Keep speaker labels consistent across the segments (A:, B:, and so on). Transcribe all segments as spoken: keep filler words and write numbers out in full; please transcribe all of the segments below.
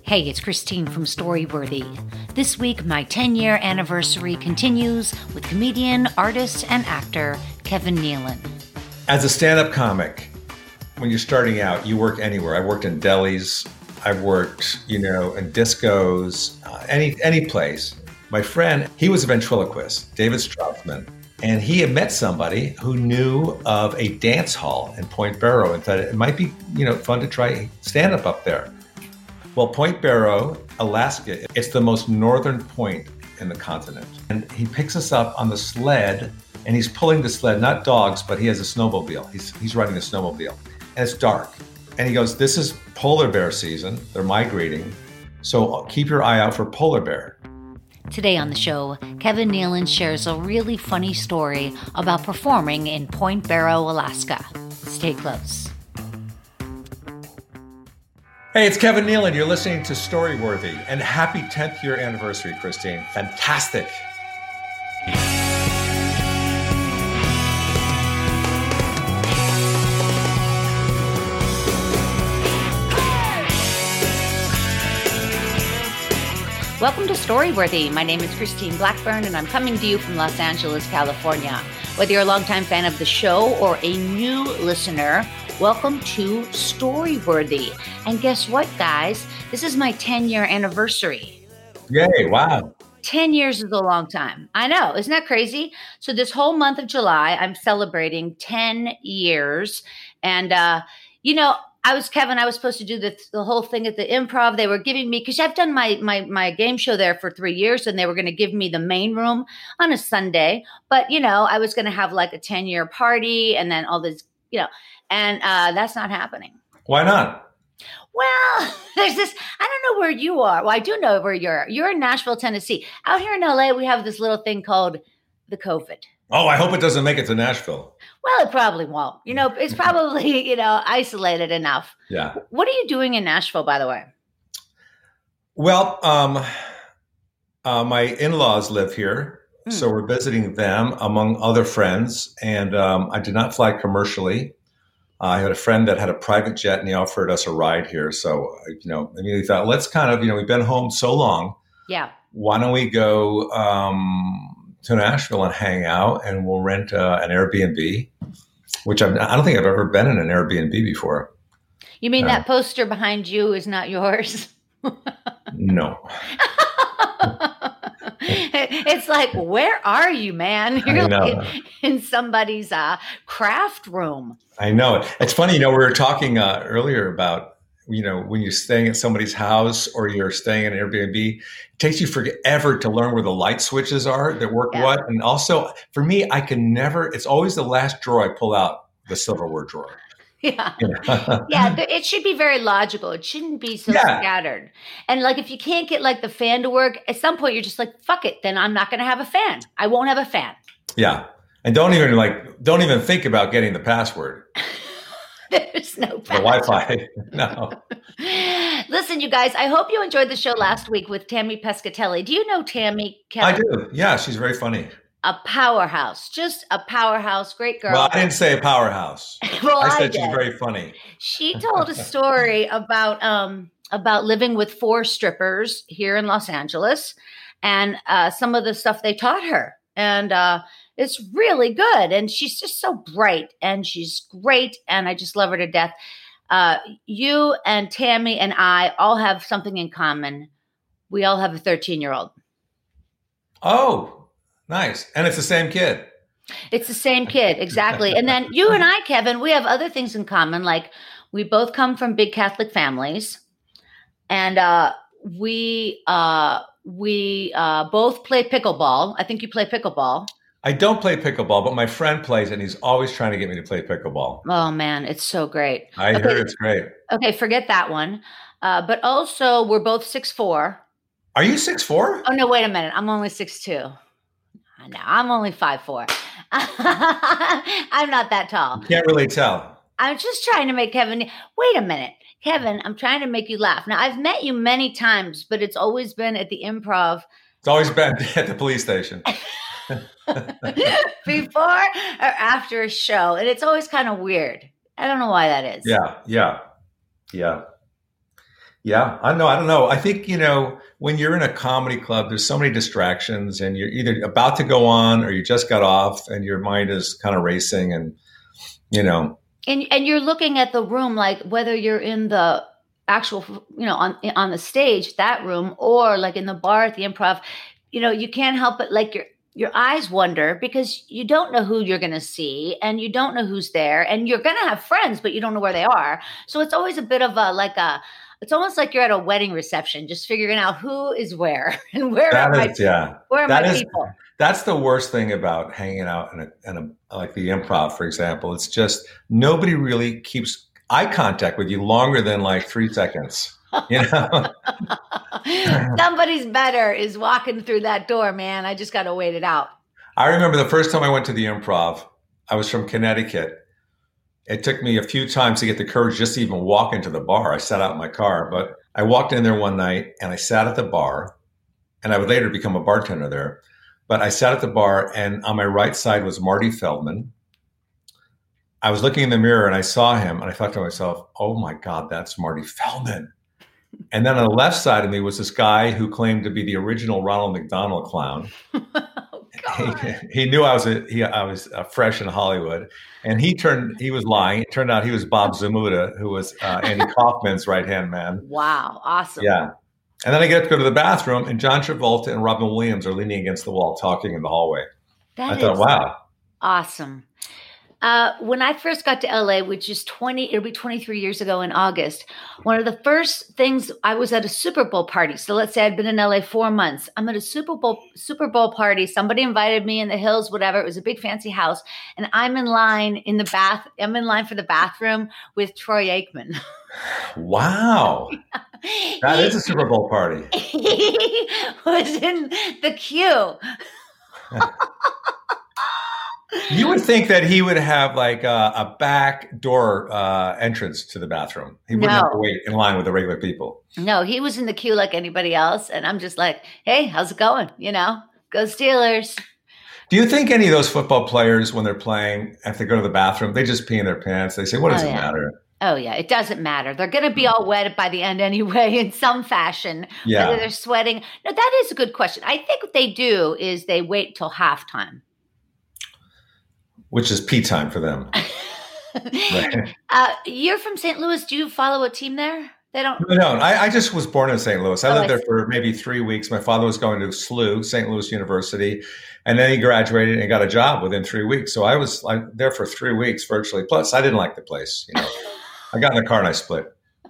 A: Hey, it's Christine from Storyworthy. This week, my ten-year anniversary continues with comedian, artist, and actor Kevin Nealon.
B: As a stand-up comic, when you're starting out, you work anywhere. I worked in delis. I've worked, you know, in discos, uh, any any place. My friend, he was a ventriloquist, David Straussman, and he had met somebody who knew of a dance hall in Point Barrow and thought it might be, you know, fun to try stand-up up there. Well, Point Barrow, Alaska, it's the most northern point in the continent. And he picks us up on the sled, and he's pulling the sled, not dogs, but he has a snowmobile. He's he's riding a snowmobile, and it's dark. And he goes, this is polar bear season. They're migrating. So keep your eye out for polar bear.
A: Today on the show, Kevin Nealon shares a really funny story about performing in Point Barrow, Alaska. Stay close.
B: Hey, it's Kevin Nealon. You're listening to Storyworthy, and happy tenth year anniversary, Christine. Fantastic.
A: Welcome to Storyworthy. My name is Christine Blackburn, and I'm coming to you from Los Angeles, California. Whether you're a longtime fan of the show or a new listener, welcome to Storyworthy. And guess what, guys? This is my ten-year anniversary.
B: Yay, wow.
A: ten years is a long time. I know. Isn't that crazy? So this whole month of July, I'm celebrating ten years. And, uh, you know, I was, Kevin, I was supposed to do the, the whole thing at the Improv. They were giving me, because I've done my, my, my game show there for three years, and they were going to give me the main room on a Sunday. But, you know, I was going to have like a ten-year party and then all this, you know, and uh, that's not happening.
B: Why not?
A: Well, there's this, I don't know where you are. Well, I do know where you're. You're in Nashville, Tennessee. Out here in L A, we have this little thing called the COVID.
B: Oh, I hope it doesn't make it to Nashville.
A: Well, it probably won't. You know, it's probably, you know, isolated enough.
B: Yeah.
A: What are you doing in Nashville, by the way?
B: Well, um, uh, my in-laws live here, mm. so we're visiting them among other friends. And um, I did not fly commercially. Uh, I had a friend that had a private jet, and he offered us a ride here. So, you know, I immediately thought, let's kind of, you know, we've been home so long.
A: Yeah.
B: Why don't we go um, to Nashville and hang out, and we'll rent uh, an Airbnb, which I'm, I don't think I've ever been in an Airbnb before.
A: You mean
B: uh,
A: that poster behind you is not yours?
B: No.
A: It's like, where are you, man? You're like in somebody's uh, craft room.
B: I know it. It's funny, you know, we were talking uh, earlier about, you know, when you're staying at somebody's house or you're staying in an Airbnb, it takes you forever to learn where the light switches are that work
A: Yeah.
B: what. And also, for me, I can never, it's always the last drawer I pull out, the silverware drawer.
A: Yeah.
B: Yeah.
A: Yeah. th- It should be very logical. It shouldn't be so
B: Yeah.
A: scattered. And like, if you can't get like the fan to work, at some point you're just like, fuck it. Then I'm not going to have a fan. I won't have a fan.
B: Yeah. And don't even like, don't even think about getting the password.
A: There's no
B: The Wi-Fi. No.
A: Listen, you guys, I hope you enjoyed the show last week with Tammy Pescatelli. Do you know Tammy?
B: I
A: Kevin?
B: do. Yeah. She's very funny.
A: A powerhouse, just a powerhouse, great girl.
B: Well, I didn't say a powerhouse.
A: Well,
B: I
A: I
B: said
A: did.
B: she's very funny.
A: She told a story about um about living with four strippers here in Los Angeles, and uh, some of the stuff they taught her, and uh, it's really good. And she's just so bright, and she's great, and I just love her to death. Uh, you and Tammy and I all have something in common. We all have a thirteen-year-old.
B: Oh. Nice. And it's the same kid.
A: It's the same kid, exactly. And then you and I, Kevin, we have other things in common. Like we both come from big Catholic families, and uh, we uh, we uh, both play pickleball. I think you play pickleball.
B: I don't play pickleball, but my friend plays, and he's always trying to get me to play pickleball.
A: Oh man, it's so great.
B: I
A: okay.
B: heard it's great.
A: Okay, forget that one. Uh, but also, we're both six foot four.
B: Are you six foot four?
A: Oh no, wait a minute. I'm only six foot two. No, I'm only five foot four. I'm not that tall.
B: You can't really tell.
A: I'm just trying to make Kevin. Wait a minute, Kevin. I'm trying to make you laugh. Now, I've met you many times, but it's always been at the Improv.
B: It's always been at the police station.
A: Before or after a show. And it's always kind of weird. I don't know why that is.
B: Yeah, yeah, yeah. Yeah, I know. I don't know. I think, you know, when you're in a comedy club, there's so many distractions and you're either about to go on or you just got off and your mind is kind of racing and, you know.
A: And and you're looking at the room, like whether you're in the actual, you know, on on the stage, that room, or like in the bar at the Improv, you know, you can't help but like your your eyes wander because you don't know who you're going to see and you don't know who's there and you're going to have friends, but you don't know where they are. So it's always a bit of a like a it's almost like you're at a wedding reception, just figuring out who is where and where
B: That
A: are my
B: is, yeah.
A: where are
B: That
A: my
B: is,
A: people.
B: that's the worst thing about hanging out in a, in a, like the Improv, for example. It's just nobody really keeps eye contact with you longer than like three seconds. You know,
A: Somebody's better is walking through that door, man. I just got to wait it out.
B: I remember the first time I went to the Improv, I was from Connecticut. It took me a few times to get the courage just to even walk into the bar. I sat out in my car, but I walked in there one night and I sat at the bar, and I would later become a bartender there. But I sat at the bar, and on my right side was Marty Feldman. I was looking in the mirror and I saw him and I thought to myself, oh my God, that's Marty Feldman. And then on the left side of me was this guy who claimed to be the original Ronald McDonald clown.
A: Oh, God.
B: He, he knew I was a, he, I was uh, fresh in Hollywood, and he turned he was lying. It turned out he was Bob Zamuda, who was uh, Andy Kaufman's right hand man.
A: Wow, awesome.
B: Yeah, and then I get to go to the bathroom, and John Travolta and Robin Williams are leaning against the wall talking in the hallway.
A: That
B: I thought,
A: is
B: wow,
A: awesome. Uh, when I first got to L A, which is twenty, it'll be twenty-three years ago in August, one of the first things, I was at a Super Bowl party. So let's say I'd been in L A four months. I'm at a Super Bowl Super Bowl party. Somebody invited me in the hills, whatever. It was a big fancy house. And I'm in line in the bath. I'm in line for the bathroom with Troy Aikman.
B: Wow. That
A: he,
B: is a Super Bowl party.
A: He was in the queue.
B: You would think that he would have like a, a back door uh, entrance to the bathroom. He wouldn't
A: No.
B: have to wait in line with the regular people.
A: No, he was in the queue like anybody else. And I'm just like, hey, how's it going? You know, go Steelers.
B: Do you think any of those football players, when they're playing, if they go to the bathroom, they just pee in their pants? They say, what does
A: Oh,
B: it
A: yeah.
B: matter?
A: Oh, yeah. It doesn't matter. They're going to be all wet by the end anyway, in some fashion,
B: Yeah.
A: whether they're sweating. No, that is a good question. I think what they do is they wait till halftime.
B: Which is pee time for them. Right.
A: uh, you're from Saint Louis. Do you follow a team there? They don't.
B: No, no, I, I just was born in Saint Louis. I
A: Oh,
B: lived
A: I
B: there
A: see.
B: for maybe three weeks. My father was going to S L U, Saint Louis University, and then he graduated and got a job within three weeks. So I was like, there for three weeks virtually. Plus, I didn't like the place. You know, I got in the car and I split.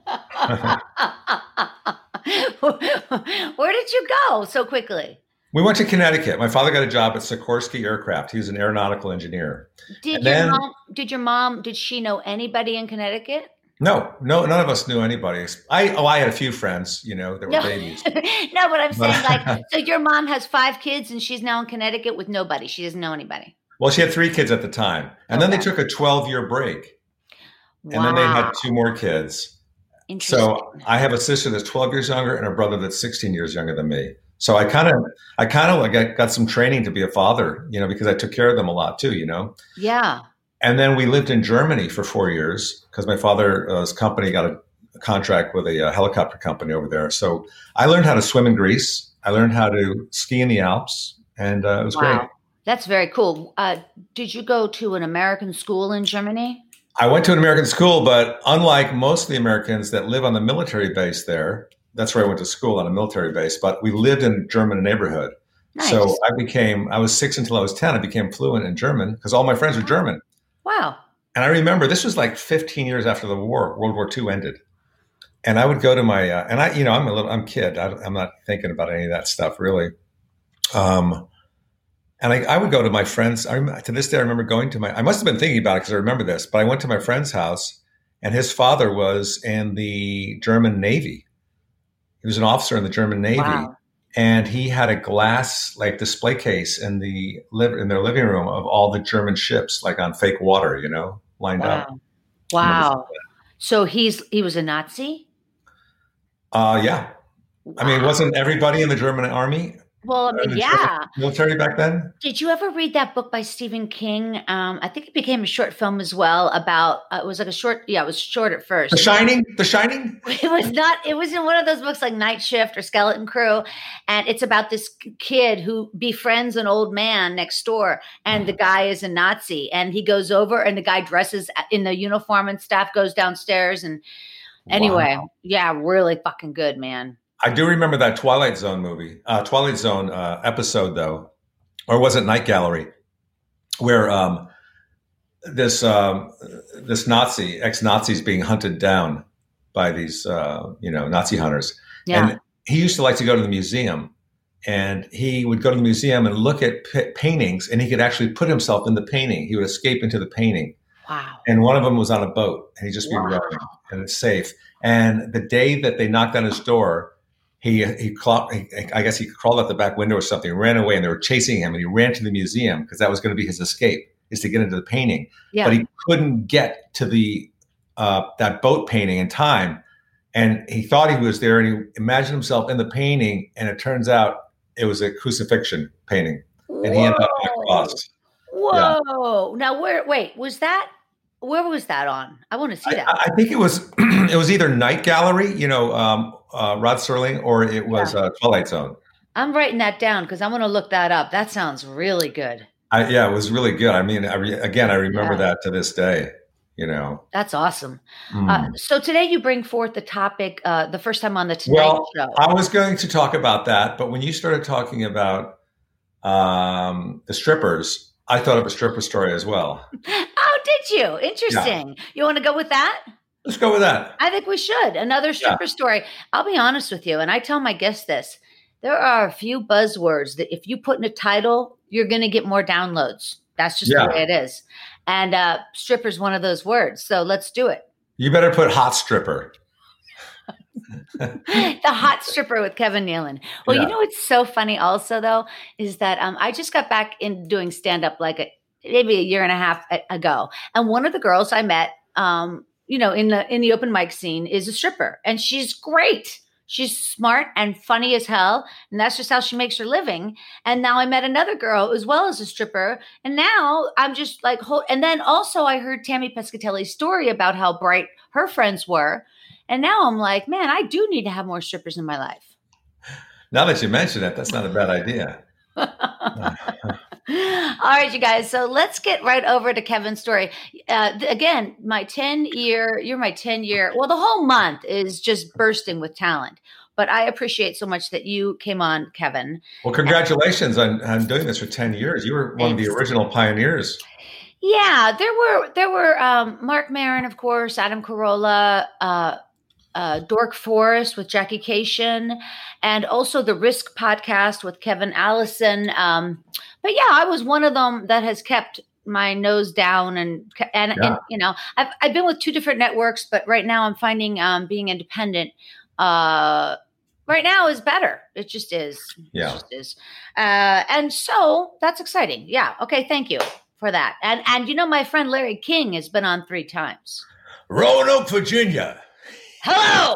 A: Where did you go so quickly?
B: We went to Connecticut. My father got a job at Sikorsky Aircraft. He was an aeronautical engineer.
A: Did
B: And
A: your
B: then-
A: mom? Did your mom? Did she know anybody in Connecticut?
B: No, no, none of us knew anybody. I oh, I had a few friends, you know, that were
A: No,
B: babies.
A: no, but I'm saying
B: But-
A: like, so your mom has five kids and she's now in Connecticut with nobody. She doesn't know anybody.
B: Well, she had three kids at the time, and then they
A: Okay.
B: took a twelve-year break,
A: Wow.
B: and then they had two more kids.
A: Interesting.
B: So I have a sister that's twelve years younger and a brother that's sixteen years younger than me. So I kind of, I kind of like got, got some training to be a father, you know, because I took care of them a lot too, you know.
A: Yeah.
B: And then we lived in Germany for four years because my father's company got a, a contract with a, uh helicopter company over there. So I learned how to swim in Greece. I learned how to ski in the Alps, and uh, it was
A: Wow.
B: great.
A: That's very cool. Uh, did you go to an American school in Germany?
B: I went to an American school, but unlike most of the Americans that live on the military base there, that's where I went to school, on a military base, but we lived in a German neighborhood.
A: Nice.
B: So I became, I was six until I was ten. I became fluent in German because all my friends were German.
A: Wow.
B: And I remember this was like fifteen years after the war, World War Two ended. And I would go to my, uh, and I, you know, I'm a little, I'm a kid. I, I'm not thinking about any of that stuff really. Um, And I, I would go to my friends. I rem- to this day, I remember going to my, I must have been thinking about it because I remember this, but I went to my friend's house and his father was in the German Navy. He was an officer in the German Navy.
A: Wow.
B: And he had a glass like display case in the liv- in their living room of all the German ships, like on fake water, you know, lined up.
A: Wow. Wow. So he's he was a Nazi?
B: Uh, yeah. I mean,
A: Wow.
B: wasn't everybody in the German army
A: Well, I mean,
B: Uh,
A: yeah.
B: military back then?
A: Did you ever read that book by Stephen King? Um, I think it became a short film as well about, uh, it was like a short, yeah, it was short at first.
B: The Shining? The Shining?
A: It was not, it was in one of those books like Night Shift or Skeleton Crew. And it's about this kid who befriends an old man next door. And the guy is a Nazi. And he goes over and the guy dresses in the uniform and stuff, goes downstairs. And anyway, wow. Yeah, really fucking good, man.
B: I do remember that Twilight Zone movie, uh, Twilight Zone uh, episode, though, or was it Night Gallery, where um, this um, this Nazi, ex-Nazi, is being hunted down by these, uh, you know, Nazi hunters. Yeah. And he used to like to go to the museum, and he would go to the museum and look at p- paintings, and he could actually put himself in the painting. He would escape into the painting.
A: Wow.
B: And one of them was on a boat, and he'd just be
A: wow.
B: rowing, and it's safe. And the day that they knocked on his door, He, he, he, I guess he crawled out the back window or something, ran away, and they were chasing him. And he ran to the museum because that was going to be his escape, is to get into the painting. Yeah. But he couldn't get to the uh, that boat painting in time, and he thought he was there, and he imagined himself in the painting. And it turns out it was a crucifixion painting, and Whoa. He ended up on a cross.
A: Whoa! Yeah. Now, where? Wait, was that? Where was that on? I want to see that.
B: I, I think it was it was either Night Gallery, you know, um, uh, Rod Serling, or it was yeah. uh, Twilight Zone.
A: I'm writing that down because I'm going to look that up. That sounds really good.
B: I, yeah, it was really good. I mean, I re- again, I remember yeah. that to this day. You know,
A: that's awesome. Mm. Uh, so today you bring forth the topic, uh, the first time on the Tonight
B: well,
A: Show.
B: I was going to talk about that, but when you started talking about um, the strippers, I thought of a stripper story as well.
A: Oh, did you? Interesting. Yeah. You want to go with that?
B: Let's go with that.
A: I think we should. Another stripper yeah. story. I'll be honest with you, and I tell my guests this. There are a few buzzwords that if you put in a title, you're going to get more downloads. That's just yeah. the way it is. And uh, stripper is one of those words. So let's do it.
B: You better put hot stripper.
A: The hot stripper with Kevin Nealon. Well, yeah. you know what's so funny also, though, is that um, I just got back in doing stand-up like a, maybe a year and a half ago. And one of the girls I met, um, you know, in the in the open mic scene is a stripper. And she's great. She's smart and funny as hell. And that's just how she makes her living. And now I met another girl as well as a stripper. And now I'm just like, and then also I heard Tammy Pescatelli's story about how bright her friends were. And now I'm like, man, I do need to have more strippers in my life.
B: Now that you mention it, that's not a bad idea.
A: All right, you guys. So let's get right over to Kevin's story. Uh, th- again, my ten year, you're my ten year. Well, the whole month is just bursting with talent. But I appreciate so much that you came on, Kevin.
B: Well, congratulations and, on, on doing this for ten years. You were one thanks. Of the original pioneers.
A: Yeah, there were there were um, Mark Maron, of course, Adam Carolla, uh, uh, Dork Forest with Jackie Cation, and also the Risk podcast with Kevin Allison. Um, but yeah, I was one of them that has kept my nose down, and and, yeah. and you know, I've I've been with two different networks, but right now I'm finding um, being independent. Uh, right now is better. It just is.
B: Yeah.
A: It just is. Uh, and so that's exciting. Yeah. Okay. Thank you for that. And, and you know, my friend Larry King has been on three times.
B: Roanoke, Virginia.
A: Hello.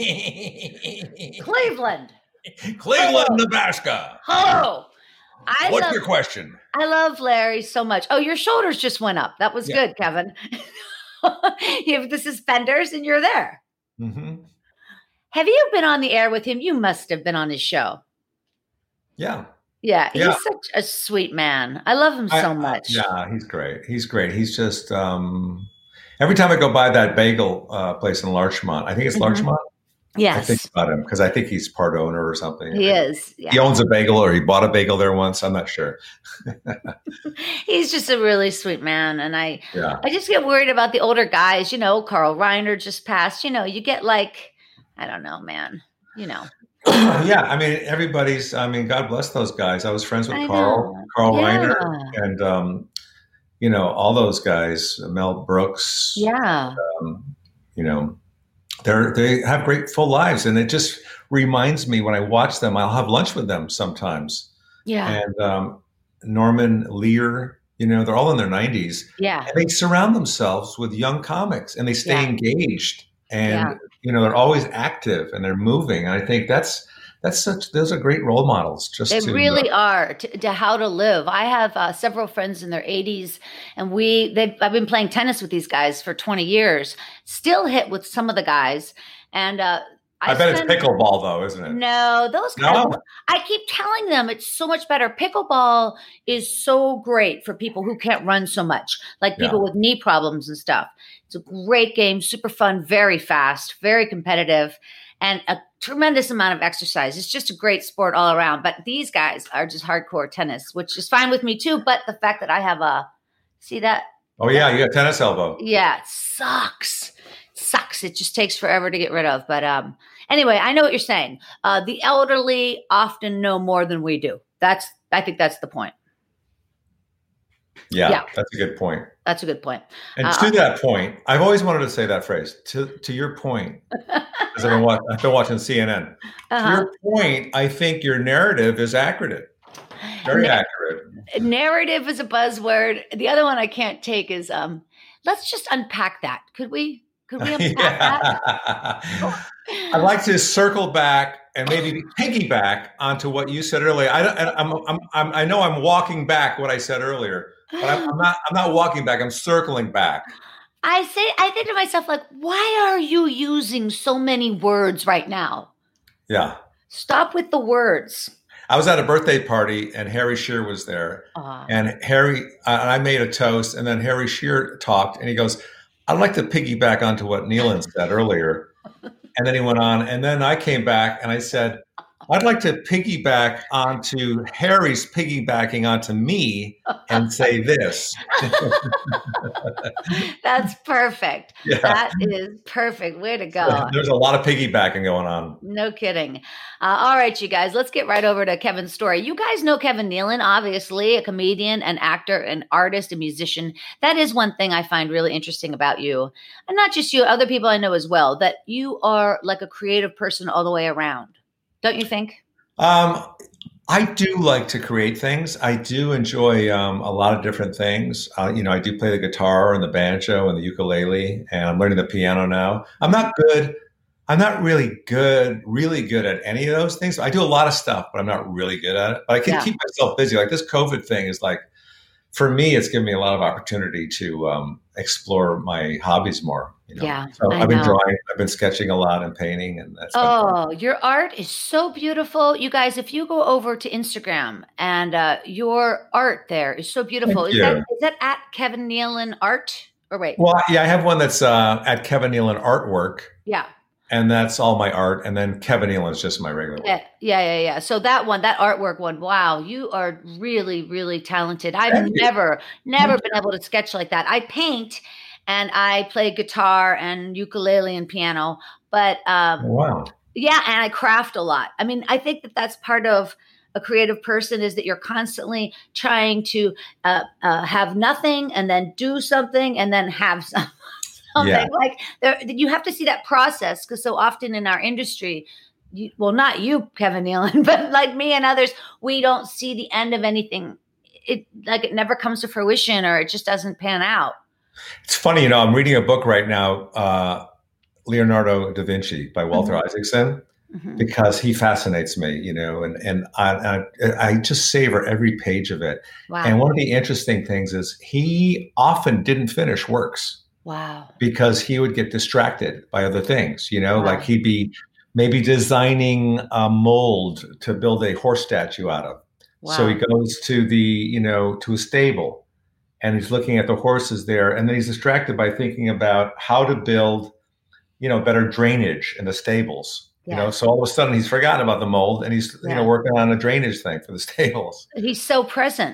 A: Cleveland.
B: Cleveland, Hello. Nebraska.
A: Hello. I
B: What's
A: love,
B: your question?
A: I love Larry so much. Oh, your shoulders just went up. That was yeah. good, Kevin. You have the suspenders and you're there.
B: Mm-hmm.
A: Have you been on the air with him? You must have been on his show.
B: Yeah.
A: Yeah.
B: yeah.
A: He's such a sweet man. I love him so
B: I,
A: much.
B: I, yeah, he's great. He's great. He's just, um, every time I go by that bagel uh, place in Larchmont, I think it's mm-hmm. Larchmont.
A: Yes.
B: I think about him because I think he's part owner or something.
A: He is. Yeah.
B: He owns a bagel or he bought a bagel there once. I'm not sure.
A: He's just a really sweet man. And I,
B: yeah.
A: I just get worried about the older guys. You know, Carl Reiner just passed. You know, you get like, I don't know, man, you know.
B: Yeah. I mean, everybody's, I mean, God bless those guys. I was friends with I Carl, know. Carl yeah. Reiner and, um, you know, all those guys, Mel Brooks.
A: Yeah.
B: Um, you know, they're, they have great full lives. And it just reminds me when I watch them, I'll have lunch with them sometimes.
A: Yeah.
B: And um, Norman Lear, you know, they're all in their nineties.
A: Yeah.
B: And they surround themselves with young comics and they stay yeah. engaged. And,
A: yeah.
B: you know, they're always active and they're moving. And I think that's that's such, those are great role models just
A: They
B: to,
A: really
B: uh,
A: are to, to how to live. I have uh, several friends in their eighties, and we they I've been playing tennis with these guys for twenty years. Still hit with some of the guys, and uh, I
B: I bet it's
A: spend
B: pickleball though, isn't it?
A: no those guys.
B: No?
A: I keep telling them it's so much better. Pickleball is so great for people who can't run so much, like
B: Yeah.
A: people with knee problems and stuff. It's a great game, super fun, very fast, very competitive, and a tremendous amount of exercise. It's just a great sport all around. But these guys are just hardcore tennis, which is fine with me too. But the fact that I have a, see that?
B: Oh yeah, you got tennis elbow.
A: Yeah, it sucks. Sucks. It just takes forever to get rid of. But um, anyway, I know what you're saying. Uh, the elderly often know more than we do. That's, I think that's the point.
B: Yeah,
A: Yeah.
B: that's a good point.
A: That's a good point.
B: And
A: Uh,
B: to that point, I've always wanted to say that phrase. To to your point, because I've been, watch, I've been watching C N N. To
A: uh-huh.
B: your point, I think your narrative is accurate, very
A: Na-
B: accurate.
A: Narrative is a buzzword. The other one I can't take is um. Let's just unpack that. Could we? Could we unpack that?
B: Yeah. I'd like to circle back and maybe piggyback onto what you said earlier. I don't, I'm, I'm, I'm, I know I'm walking back what I said earlier, but I'm, I'm not. I'm not walking back. I'm circling back.
A: I say, I think to myself, like, why are you using so many words right now?
B: Yeah.
A: Stop with the words.
B: I was at a birthday party and Harry Shearer was there,
A: Uh,
B: and Harry uh, and I made a toast, and then Harry Shearer talked, and he goes, "I'd like to piggyback onto what Nealon said earlier," and then he went on, and then I came back and I said, "I'd like to piggyback onto Harry's piggybacking onto me and say this."
A: That's perfect.
B: Yeah.
A: That is perfect. Way to go.
B: There's a lot of piggybacking going on.
A: No kidding. Uh, all right, you guys, let's get right over to Kevin's story. You guys know Kevin Nealon, obviously, a comedian, an actor, an artist, a musician. That is one thing I find really interesting about you. And not just you, other people I know as well, that you are like a creative person all the way around. Don't you think?
B: Um, I do like to create things. I do enjoy um, a lot of different things. Uh, you know, I do play the guitar and the banjo and the ukulele, and I'm learning the piano now. I'm not good. I'm not really good, really good at any of those things. I do a lot of stuff, but I'm not really good at it. But I can
A: Yeah.
B: keep myself busy. Like this COVID thing is like, for me, it's given me a lot of opportunity to um, explore my hobbies more. You know?
A: Yeah,
B: So
A: I
B: I've been
A: know.
B: drawing, I've been sketching a lot and painting, and that's been fun.
A: Oh, your art is so beautiful. You guys, if you go over to Instagram and uh, your art there is so beautiful.
B: Thank
A: Is that
B: you.
A: is that at Kevin Nealon Art? Or wait,
B: Well, yeah, I have one that's uh, at Kevin Nealon Artwork,
A: yeah.
B: and that's all my art. And then Kevin Nealon is just my regular
A: Yeah,
B: work.
A: yeah, yeah, yeah. So that one, that artwork one, wow, you are really, really talented. I've
B: Thank you.
A: never, never
B: Thank
A: been able to sketch like that. I paint and I play guitar and ukulele and piano, but um,
B: Oh, wow.
A: yeah, and I craft a lot. I mean, I think that that's part of a creative person is that you're constantly trying to uh, uh, have nothing and then do something and then have some, something.
B: Yeah.
A: Like there, you have to see that process because so often in our industry, you, well, not you, Kevin Nealon, but like me and others, we don't see the end of anything. It like it never comes to fruition or it just doesn't pan out.
B: It's funny, you know, I'm reading a book right now, uh, Leonardo da Vinci by Walter
A: Mhm.
B: Isaacson,
A: Mhm.
B: because he fascinates me, you know, and, and I, I, I just savor every page of it.
A: Wow.
B: And one of the interesting things is he often didn't finish works
A: Wow.
B: because he would get distracted by other things, you know,
A: Wow.
B: like he'd be maybe designing a mold to build a horse statue out of.
A: Wow.
B: So he goes to the, you know, to a stable and he's looking at the horses there. And then he's distracted by thinking about how to build, you know, better drainage in the stables. You
A: Yeah.
B: know, so all of a sudden he's forgotten about the mold and he's, you
A: Yeah.
B: know, working on a drainage thing for the stables.
A: He's so present.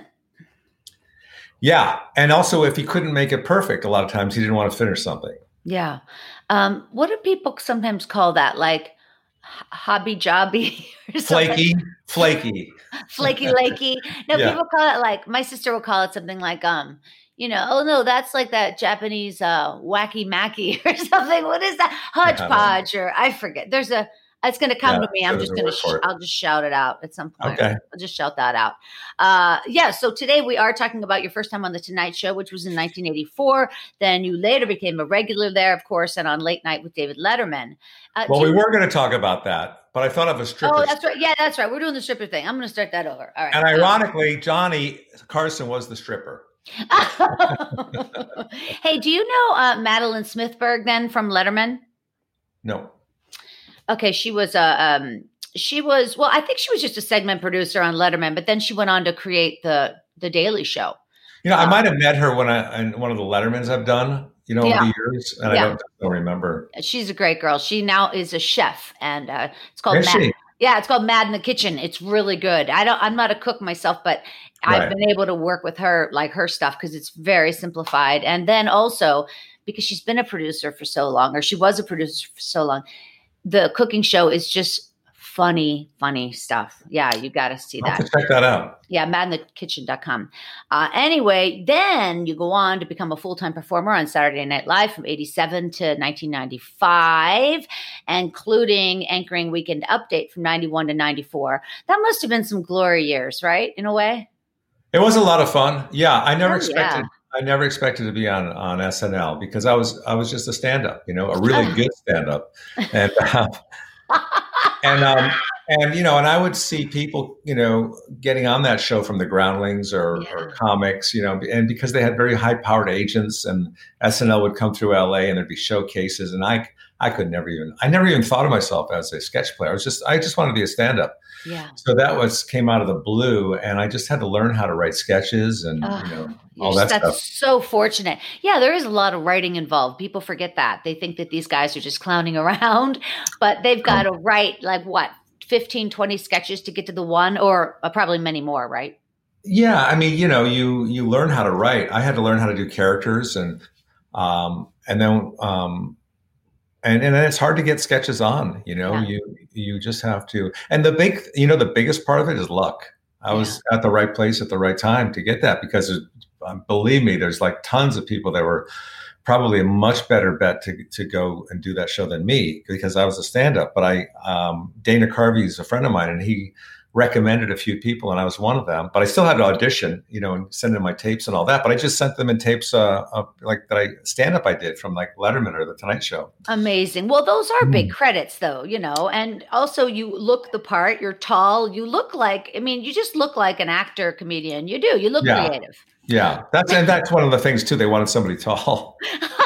B: Yeah. And also if he couldn't make it perfect, a lot of times he didn't want to finish something.
A: Yeah. Um, what do people sometimes call that? Like h- hobby jobby or something?
B: Flaky, flaky.
A: Flaky lakey. No,
B: Yeah.
A: people call it like my sister will call it something like um, you know, oh no, that's like that Japanese uh wacky macky or something. What is that? Hodgepodge or I forget. There's a It's going to come
B: Yeah,
A: to me.
B: so
A: I'm
B: it
A: just
B: doesn't
A: going to,
B: work
A: sh-
B: for it.
A: I'll just shout it out at some point.
B: Okay.
A: I'll just shout that out. Uh, yeah. So today we are talking about your first time on the Tonight Show, which was in nineteen eighty-four. Then you later became a regular there, of course, and on Late Night with David Letterman. Uh,
B: Well,
A: do
B: we
A: you-
B: were going to talk about that, but I thought of a stripper.
A: Oh, that's right. Yeah, that's right. We're doing the stripper thing. I'm going to start that over. All right.
B: And ironically, Johnny Carson was the stripper.
A: Hey, do you know uh, Madeline Smithberg then from Letterman?
B: No.
A: Okay, she was a um, she was well, I think she was just a segment producer on Letterman, but then she went on to create the the Daily Show.
B: You know, I
A: Um,
B: might have met her when I in one of the Lettermans I've done, you know,
A: Yeah.
B: over the years, and
A: Yeah.
B: I don't, don't remember.
A: She's a great girl. She now is a chef, and uh, it's called
B: Is
A: Mad.
B: she?
A: Yeah, it's called Mad in the Kitchen. It's really good. I don't. I'm not a cook myself, but I've
B: Right.
A: been able to work with her, like her stuff, because it's very simplified. And then also because she's been a producer for so long, or she was a producer for so long, the cooking show is just funny, funny stuff. Yeah, you got to see
B: I'll
A: that.
B: have to check that out.
A: Yeah, mad in the kitchen dot com. Uh, anyway, then you go on to become a full-time performer on Saturday Night Live from eighty-seven to nineteen ninety-five, including anchoring Weekend Update from ninety-one to ninety-four. That must have been some glory years, right? In a way?
B: It was a lot of fun. Yeah, I never
A: Oh,
B: expected.
A: yeah.
B: I never expected to be on on S N L because I was I was just a stand up, you know, a really good stand up, and uh, and um, and you know, and I would see people, you know, getting on that show from the Groundlings or,
A: Yeah.
B: or comics, you know, and because they had very high powered agents, and S N L would come through L A and there'd be showcases, and I I could never even I never even thought of myself as a sketch player. I was just I just wanted to be a stand up.
A: Yeah.
B: So that was came out of the blue, and I just had to learn how to write sketches and
A: Oh,
B: you know
A: You're
B: all that
A: that's
B: stuff.
A: so fortunate. Yeah, there is a lot of writing involved. People forget that. They think that these guys are just clowning around, but they've got to write like what, fifteen, twenty sketches to get to the one, or uh, probably many more, right?
B: Yeah, I mean, you know, you you learn how to write. I had to learn how to do characters, and um, and then um, and and then it's hard to get sketches on. You know,
A: Yeah.
B: you you just have to. And the big, you know, the biggest part of it is luck. I was at the right place at the right time to get that because, it, um, believe me, there's like tons of people that were probably a much better bet to to go and do that show than me because I was a stand-up. But I, um, Dana Carvey is a friend of mine, and he recommended a few people, and I was one of them. But I still had to audition, you know, and send in my tapes and all that. But I just sent them in tapes, uh, uh, like that I stand-up I did from like Letterman or The Tonight Show.
A: Amazing. Well, those are big
B: Mm.
A: credits, though, you know, and also you look the part. You're tall. You look like, I mean, you just look like an actor, comedian. You do. You look
B: Yeah.
A: creative.
B: Yeah, that's and that's one of the things too. They wanted somebody tall.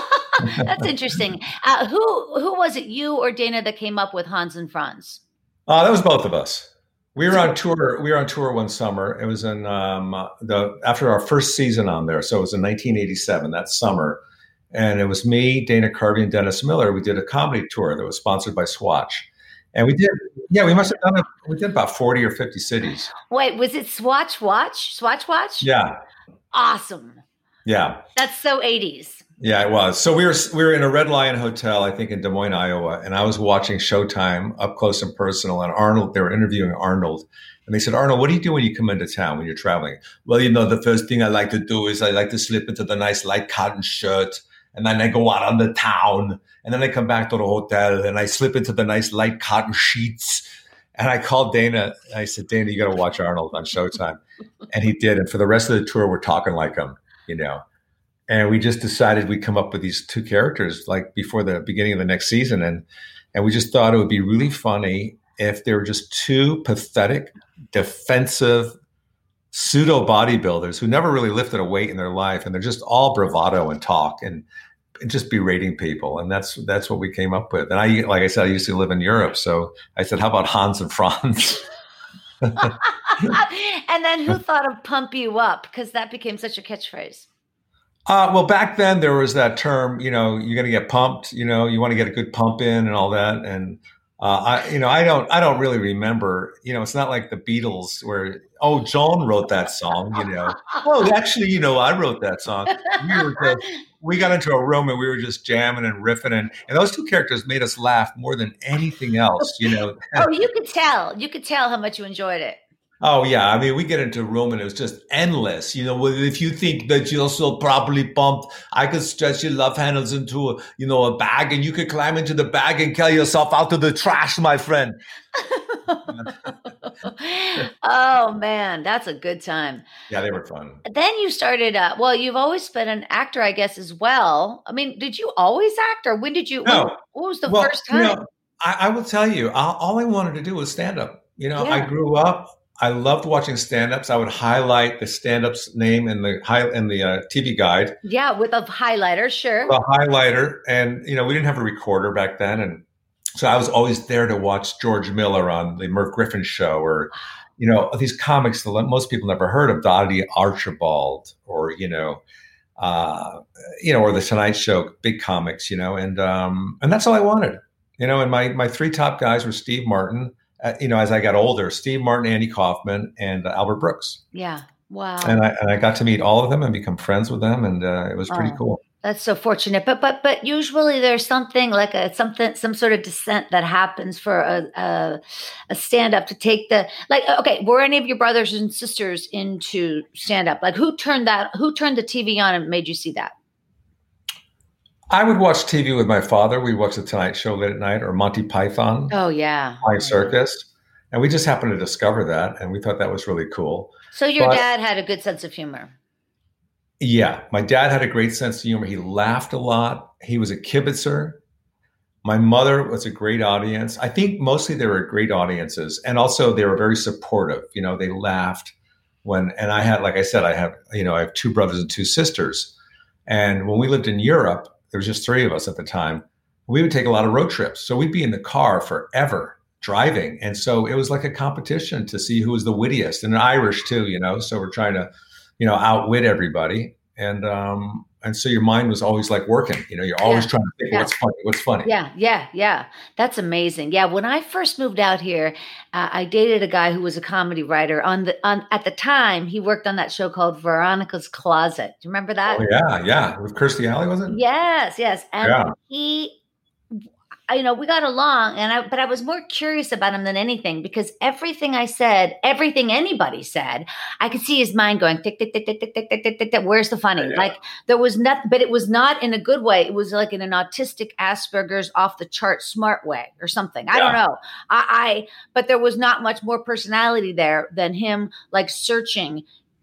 A: That's interesting. Uh, who who was it, you or Dana, that came up with Hans and Franz?
B: Uh, that was both of us. We were on tour. We were on tour one summer. It was in um, the after our first season on there. So it was in nineteen eighty-seven, that summer, and it was me, Dana Carvey, and Dennis Miller. We did a comedy tour that was sponsored by Swatch, and we did. Yeah, we must have done it. We did about forty or fifty cities.
A: Wait, was it Swatch Watch? Swatch Watch?
B: Yeah,
A: Awesome.
B: yeah.
A: That's so eighties.
B: Yeah, it was. So we were we were in a Red Lion hotel, I think in Des Moines, Iowa, and I was watching Showtime up close and personal. And Arnold, they were interviewing Arnold, and they said, "Arnold, what do you do when you come into town when you're traveling?" "Well, you know, the first thing I like to do is I like to slip into the nice light cotton shirt, and then I go out on the town, and then I come back to the hotel, and I slip into the nice light cotton sheets." And I called Dana. I said, "Dana, you got to watch Arnold on Showtime," and he did. And for the rest of the tour, we're talking like him, you know. And we just decided we'd come up with these two characters like before the beginning of the next season. And and we just thought it would be really funny if they were just two pathetic, defensive, pseudo bodybuilders who never really lifted a weight in their life. And they're just all bravado and talk and, and just berating people. And that's that's what we came up with. And I, like I said, I used to live in Europe. So I said, how about Hans and Franz?
A: And then who thought of pump you up? Because that became such a catchphrase.
B: Uh, well, back then there was that term, you know, you're going to get pumped, you know, you want to get a good pump in and all that. And, uh, I, you know, I don't, I don't really remember, you know, it's not like the Beatles where, oh, John wrote that song, you know, oh, actually, you know, I wrote that song. We were just, we got into a room and we were just jamming and riffing. And, and those two characters made us laugh more than anything else, you know.
A: Oh, you could tell. You could tell how much you enjoyed it.
B: Oh yeah, I mean, we get into a room and it was just endless. You know, well, if you think that you're so properly pumped, I could stretch your love handles into a, you know, a bag, and you could climb into the bag and carry yourself out to the trash, my friend.
A: Oh man, that's a good time.
B: Yeah, they were fun.
A: Then you started. Uh, well, you've always been an actor, I guess, as well. I mean, did you always act, or when did you? When,
B: No,
A: what was the
B: well,
A: first
B: you
A: time?
B: know, I, I will tell you, all, all I wanted to do was stand up. You know, I
A: Yeah,
B: grew up. I loved watching stand-ups. I would highlight the stand-up's name in the high in the uh, T V guide,
A: yeah, with a highlighter, sure.
B: the highlighter, and you know, we didn't have a recorder back then, and so I was always there to watch George Miller on the Merv Griffin show, or you know, these comics that most people never heard of, Dottie Archibald, or you know, uh, you know, or the Tonight Show, big comics, you know, and um, and that's all I wanted, you know. And my my three top guys were Steve Martin. Uh, you know, as I got older, Steve Martin, Andy Kaufman, and uh, Albert Brooks.
A: Yeah. Wow.
B: And I and I got to meet all of them and become friends with them, and uh, it was pretty
A: Oh,
B: cool.
A: that's so fortunate. But but but usually there's something like a something some sort of descent that happens for a a, a stand up to take the like. Okay, were any of your brothers and sisters into stand up? Like who turned that? Who turned the T V on and made you see that?
B: I would watch T V with my father. We'd watch the Tonight Show late at night, or Monty Python,
A: Oh yeah.
B: Flying
A: Oh, yeah.
B: Circus, and we just happened to discover that, and we thought that was really cool.
A: So your
B: But
A: dad had a good sense of humor.
B: yeah, my dad had a great sense of humor. He laughed a lot. He was a kibitzer. My mother was a great audience. I think mostly they were great audiences, and also they were very supportive. You know, they laughed when, and I had, like I said, I have, you know, I have two brothers and two sisters, and when we lived in Europe, there was just three of us at the time. We would take a lot of road trips, so we'd be in the car forever driving, and so it was like a competition to see who was the wittiest, and Irish too, you know. So we're trying to, you know, outwit everybody, and um, and so your mind was always like working. You know, you're always
A: Yeah.
B: trying to think
A: Yeah.
B: what's funny, what's funny.
A: Yeah, yeah, yeah. That's amazing. Yeah, when I first moved out here, uh, I dated a guy who was a comedy writer. On the on at the time, he worked on that show called Veronica's Closet. Do you remember that?
B: Oh yeah, yeah. With Kirstie Alley, was it?
A: Yes, yes. And
B: Yeah.
A: he, I- you know, we got along, and I, but I was more curious about him than anything because everything I said, everything anybody said, I could see his mind going tick, tick, tick, tick, tick, tick, tick, tick, tick, tick. Where's the funny?
B: Yeah.
A: Like there was nothing, but it was not in a good way. It was like in an autistic Asperger's off the chart smart way or something. I don't
B: Yeah.
A: know. I, I, but there was not much more personality there than him, like searching.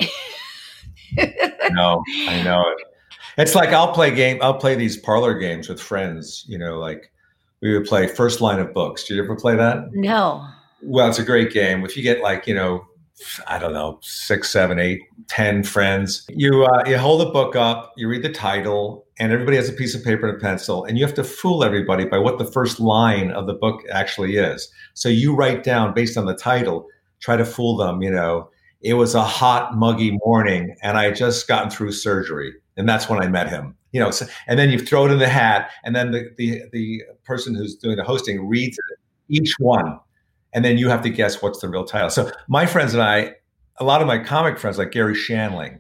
B: No, I know it. It's like I'll play game. I'll play these parlor games with friends. You know, like we would play first line of books. Did you ever play that?
A: No.
B: Well, it's a great game. If you get like, you know, I don't know, six, seven, eight, ten friends, you uh, you hold the book up, you read the title, and everybody has a piece of paper and a pencil, and you have to fool everybody by what the first line of the book actually is. So you write down based on the title, try to fool them. You know, it was a hot, muggy morning, and I had just gotten through surgery, and that's when I met him. You know, so, and then you throw it in the hat, and then the the the person who's doing the hosting reads it, each one. And then you have to guess what's the real title. So my friends and I, a lot of my comic friends, like Gary Shandling,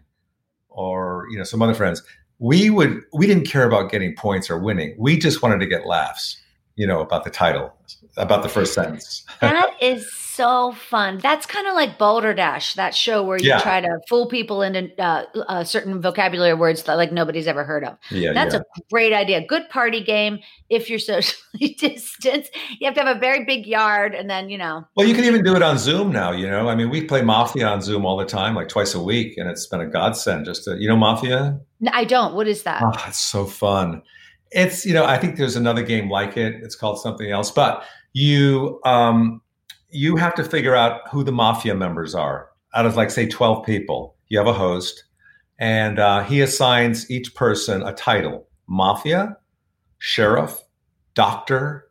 B: or you know some other friends, we would we didn't care about getting points or winning. We just wanted to get laughs, you know, about the title, about the first sentence.
A: That is so fun. That's kind of like Boulder Dash, that show where you
B: Yeah.
A: try to fool people into uh, uh, certain vocabulary words that like nobody's ever heard of.
B: Yeah,
A: That's
B: yeah.
A: a great idea. Good party game if you're socially distanced. You have to have a very big yard, and then you know.
B: Well, you can even do it on Zoom now. You know, I mean, we play Mafia on Zoom all the time, like twice a week, and it's been a godsend. Just to, you know, Mafia.
A: No, I don't. What is that?
B: Oh, it's so fun. It's, you know, I think there's another game like it. It's called something else, but you um, you have to figure out who the mafia members are. Out of like say twelve people, you have a host, and uh, he assigns each person a title: mafia, sheriff, doctor,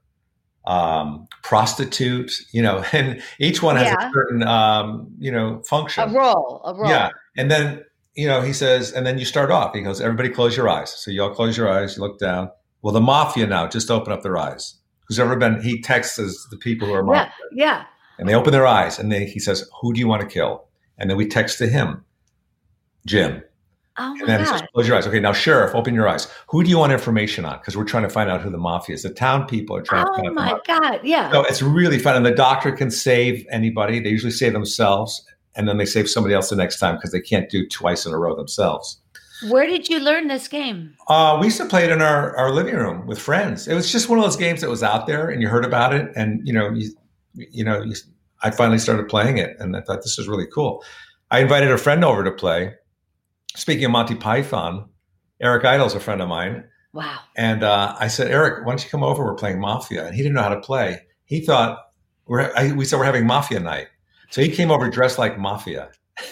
B: um, prostitute. You know, and each one has
A: Yeah.
B: a certain um, you know function.
A: A roll. A roll.
B: Yeah. And then, you know, he says, and then you start off. He goes, everybody close your eyes. So you all close your eyes, you look down. Well, the mafia now, just open up their eyes. Who's ever been, he texts the people who are
A: Yeah.
B: mafia.
A: Yeah.
B: And they open their eyes and then he says, who do you want to kill? And then we text to him, Jim.
A: Oh
B: And
A: my
B: then he says,
A: God.
B: close your eyes. Okay, now, sheriff, open your eyes. Who do you want information on? Because we're trying to find out who the mafia is. The town people are trying to
A: Oh
B: find out. the
A: my
B: mafia.
A: God. Yeah.
B: So it's really fun. And the doctor can save anybody. They usually save themselves. and then they save somebody else the next time because they can't do twice in a row themselves.
A: Where did you learn this game?
B: Uh, we used to play it in our, our living room with friends. It was just one of those games that was out there, and you heard about it, and you know, you, you know, you, I finally started playing it, and I thought this was really cool. I invited a friend over to play. Speaking of Monty Python, Eric Idle's a friend of mine.
A: Wow.
B: And uh, I said, Eric, why don't you come over? We're playing Mafia. And he didn't know how to play. He thought, we're, I, we said we're having Mafia night. So he came over dressed like Mafia.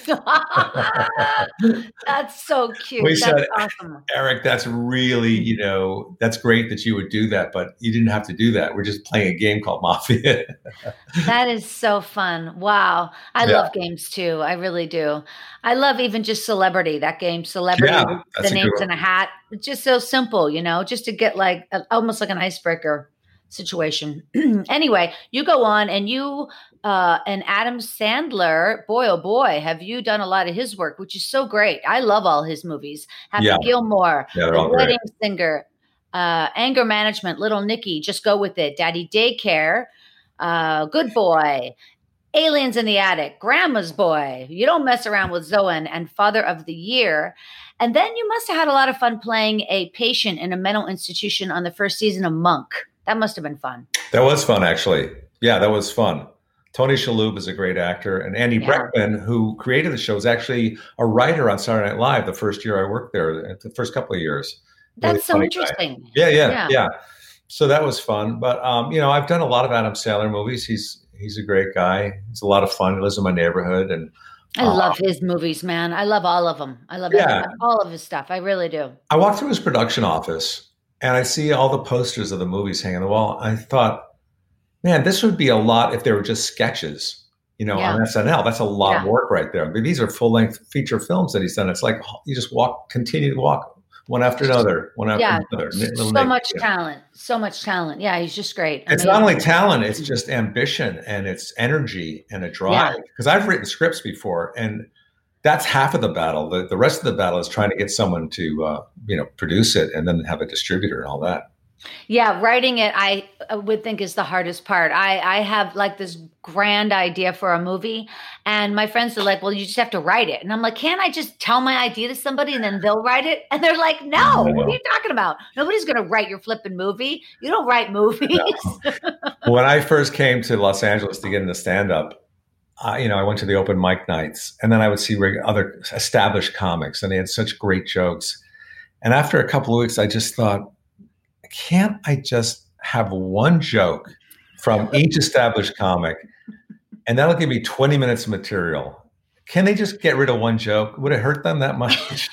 A: That's so cute.
B: We
A: that's
B: said,
A: awesome.
B: Eric, that's really, you know, that's great that you would do that, but you didn't have to do that. We're just playing a game called Mafia.
A: That is so fun. Wow. I yeah. love games too. I really do. I love even just Celebrity, that game, Celebrity,
B: yeah,
A: the names in a hat. It's just so simple, you know, just to get like a, almost like an icebreaker situation. Anyway, you go on and you uh, and Adam Sandler, boy, oh boy, have you done a lot of his work, which is so great. I love all his movies. Happy yeah. Gilmore,
B: yeah,
A: The Wedding Singer, uh, Anger Management, Little Nicky, Just Go With It, Daddy Daycare, uh, Good Boy, Aliens in the Attic, Grandma's Boy, You Don't Mess Around with Zoen, and Father of the Year. And then you must have had a lot of fun playing a patient in a mental institution on the first season of Monk. That must have been fun.
B: That was fun, actually. Yeah, that was fun. Tony Shalhoub is a great actor. And Andy yeah. Breckman, who created the show, is actually a writer on Saturday Night Live the first year I worked there, the first couple of years.
A: That's really so interesting.
B: Yeah, yeah, yeah, yeah. So that was fun. But, um, you know, I've done a lot of Adam Sandler movies. He's he's a great guy. It's a lot of fun. He lives in my neighborhood. And
A: I uh, love his movies, man. I love all of them. I love yeah. all of his stuff. I really do.
B: I walked through his production office, and I see all the posters of the movies hanging on the wall. I thought, man, this would be a lot if they were just sketches, you know, yeah. on S N L. That's a lot yeah. of work right there. But these are full-length feature films that he's done. It's like you just walk, continue to walk one after another, one after
A: yeah.
B: another.
A: So Nick, much yeah. talent, so much talent. Yeah, he's just great.
B: It's not only talent, it's just ambition and it's energy and a drive. Because yeah. I've written scripts before, and that's half of the battle. The, the rest of the battle is trying to get someone to, uh, you know, produce it and then have a distributor and all that.
A: Yeah, writing it, I would think is the hardest part. I, I have like this grand idea for a movie, and my friends are like, well, you just have to write it. And I'm like, can't I just tell my idea to somebody and then they'll write it? And they're like, no, what are you talking about? Nobody's going to write your flipping movie. You don't write movies. No.
B: When I first came to Los Angeles to get into stand-up, Uh, you know, I went to the open mic nights, and then I would see reg- other established comics, and they had such great jokes. And after a couple of weeks, I just thought, can't I just have one joke from each established comic, and that'll give me twenty minutes of material? Can they just get rid of one joke? Would it hurt them that much?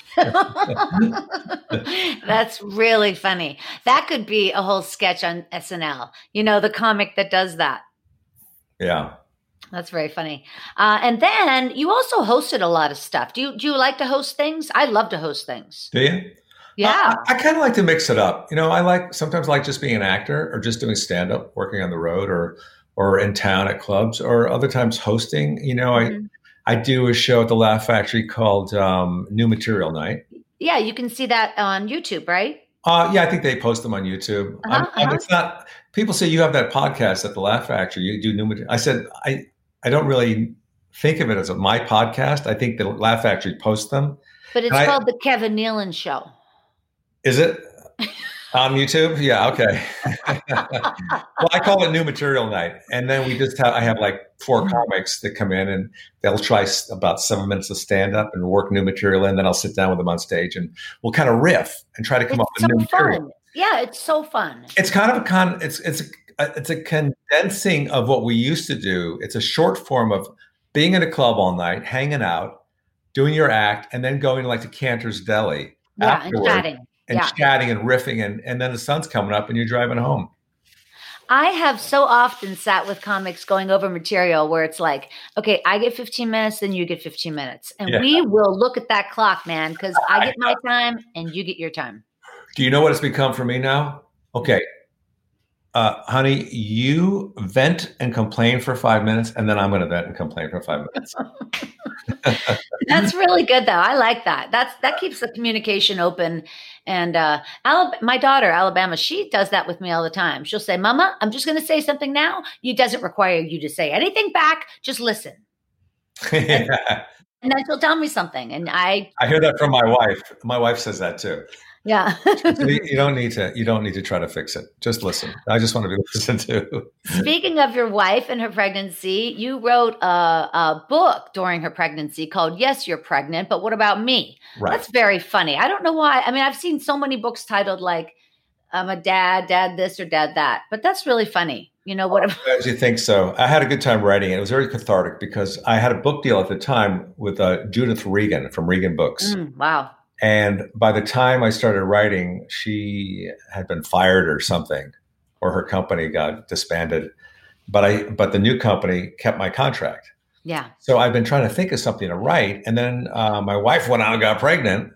A: That's really funny. That could be a whole sketch on S N L. You know, the comic that does that.
B: Yeah.
A: That's very funny. Uh, and then you also hosted a lot of stuff. Do you do you like to host things? I love to host things.
B: Do you?
A: Yeah.
B: Uh, I, I kind of like to mix it up. You know, I like sometimes like just being an actor or just doing stand-up, working on the road or or in town at clubs, or other times hosting. You know, mm-hmm. I I do a show at the Laugh Factory called um, New Material Night.
A: Yeah, you can see that on YouTube, right?
B: Uh, yeah, I think they post them on YouTube. Uh-huh, I'm, uh-huh. It's not. People say you have that podcast at the Laugh Factory. You do new material. I said I. I don't really think of it as a, my podcast. I think the Laugh Factory posts them.
A: But it's and called I, The Kevin Nealon Show.
B: Is it? On YouTube? Yeah, okay. Well, I call it New Material Night. And then we just have, I have like four comics that come in, and they'll try about seven minutes of stand up and work new material in. Then I'll sit down with them on stage and we'll kind of riff and try to come
A: it's
B: up with
A: so
B: new
A: fun.
B: material.
A: Yeah, it's so fun.
B: It's kind of a con, it's, it's, a, It's a condensing of what we used to do. It's a short form of being in a club all night, hanging out, doing your act, and then going to like to Cantor's Deli.
A: Yeah, and chatting.
B: And
A: yeah.
B: chatting and riffing, and, and then the sun's coming up and you're driving home.
A: I have so often sat with comics going over material where it's like, okay, I get fifteen minutes, then you get fifteen minutes. And yeah. we will look at that clock, man, because I get my time and you get your time.
B: Do you know what it's become for me now? Okay. Uh, honey, you vent and complain for five minutes, and then I'm going to vent and complain for five minutes.
A: That's really good, though. I like that. That's that keeps the communication open. And uh, Alab- my daughter, Alabama, she does that with me all the time. She'll say, "Mama, I'm just going to say something now. It doesn't require you to say anything back. Just listen." And,
B: Yeah.
A: and then she'll tell me something. And I,
B: I hear that from my wife. My wife says that too.
A: yeah.
B: So you you don't need to. You don't need to try to fix it. Just listen. I just want to be listened to.
A: Speaking of your wife and her pregnancy, you wrote a, a book during her pregnancy called Yes, You're Pregnant, but What About Me?
B: Right.
A: That's very funny. I don't know why. I mean, I've seen so many books titled like, I'm a dad, dad this or dad that, but that's really funny. You know what?
B: As you think so. I had a good time writing it. It was very cathartic because I had a book deal at the time with uh, Judith Regan from Regan Books.
A: Mm, wow.
B: And by the time I started writing, she had been fired or something, or her company got disbanded. But I, but the new company kept my contract.
A: Yeah.
B: So I've been trying to think of something to write, and then uh, my wife went out and got pregnant.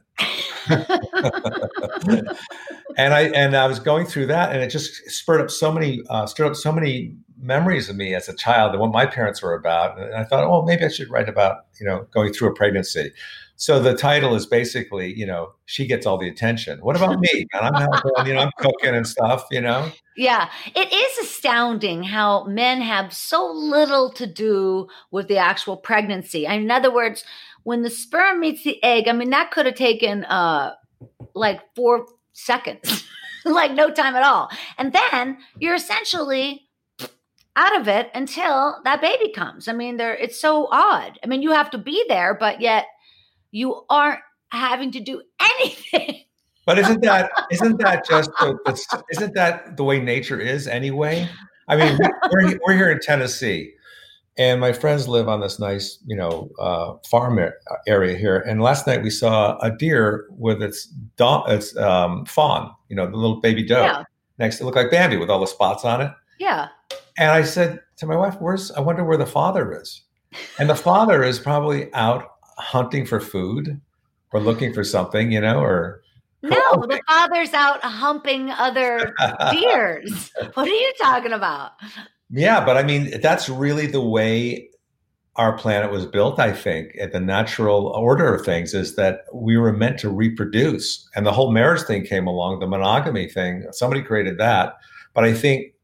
B: and I and I was going through that, and it just spurred up so many, uh, stirred up so many memories of me as a child and what my parents were about. And I thought, oh, maybe I should write about, you know, going through a pregnancy. So the title is basically, you know, she gets all the attention. What about me? And I'm helping, you know, I'm cooking and stuff, you know.
A: Yeah, it is astounding how men have so little to do with the actual pregnancy. In other words, when the sperm meets the egg, I mean, that could have taken uh, like four seconds, like no time at all. And then you're essentially out of it until that baby comes. I mean, there it's so odd. I mean, you have to be there, but yet you aren't having to do anything.
B: But isn't that isn't that just the, isn't that the way nature is anyway? I mean, we're we're here in Tennessee, and my friends live on this nice, you know, uh, farm area here. And last night we saw a deer with its da- its um, fawn, you know, the little baby doe
A: Yeah.
B: next to it, looked like Bambi with all the spots on it.
A: Yeah.
B: And I said to my wife, "Where's? I wonder where the father is." And the father is probably out hunting for food or looking for something, you know, or
A: no, the father's out humping other deers. What are you talking about?
B: Yeah, but I mean, that's really the way our planet was built, I think. And the natural order of things is that we were meant to reproduce. And the whole marriage thing came along, the monogamy thing. Somebody created that. But I think,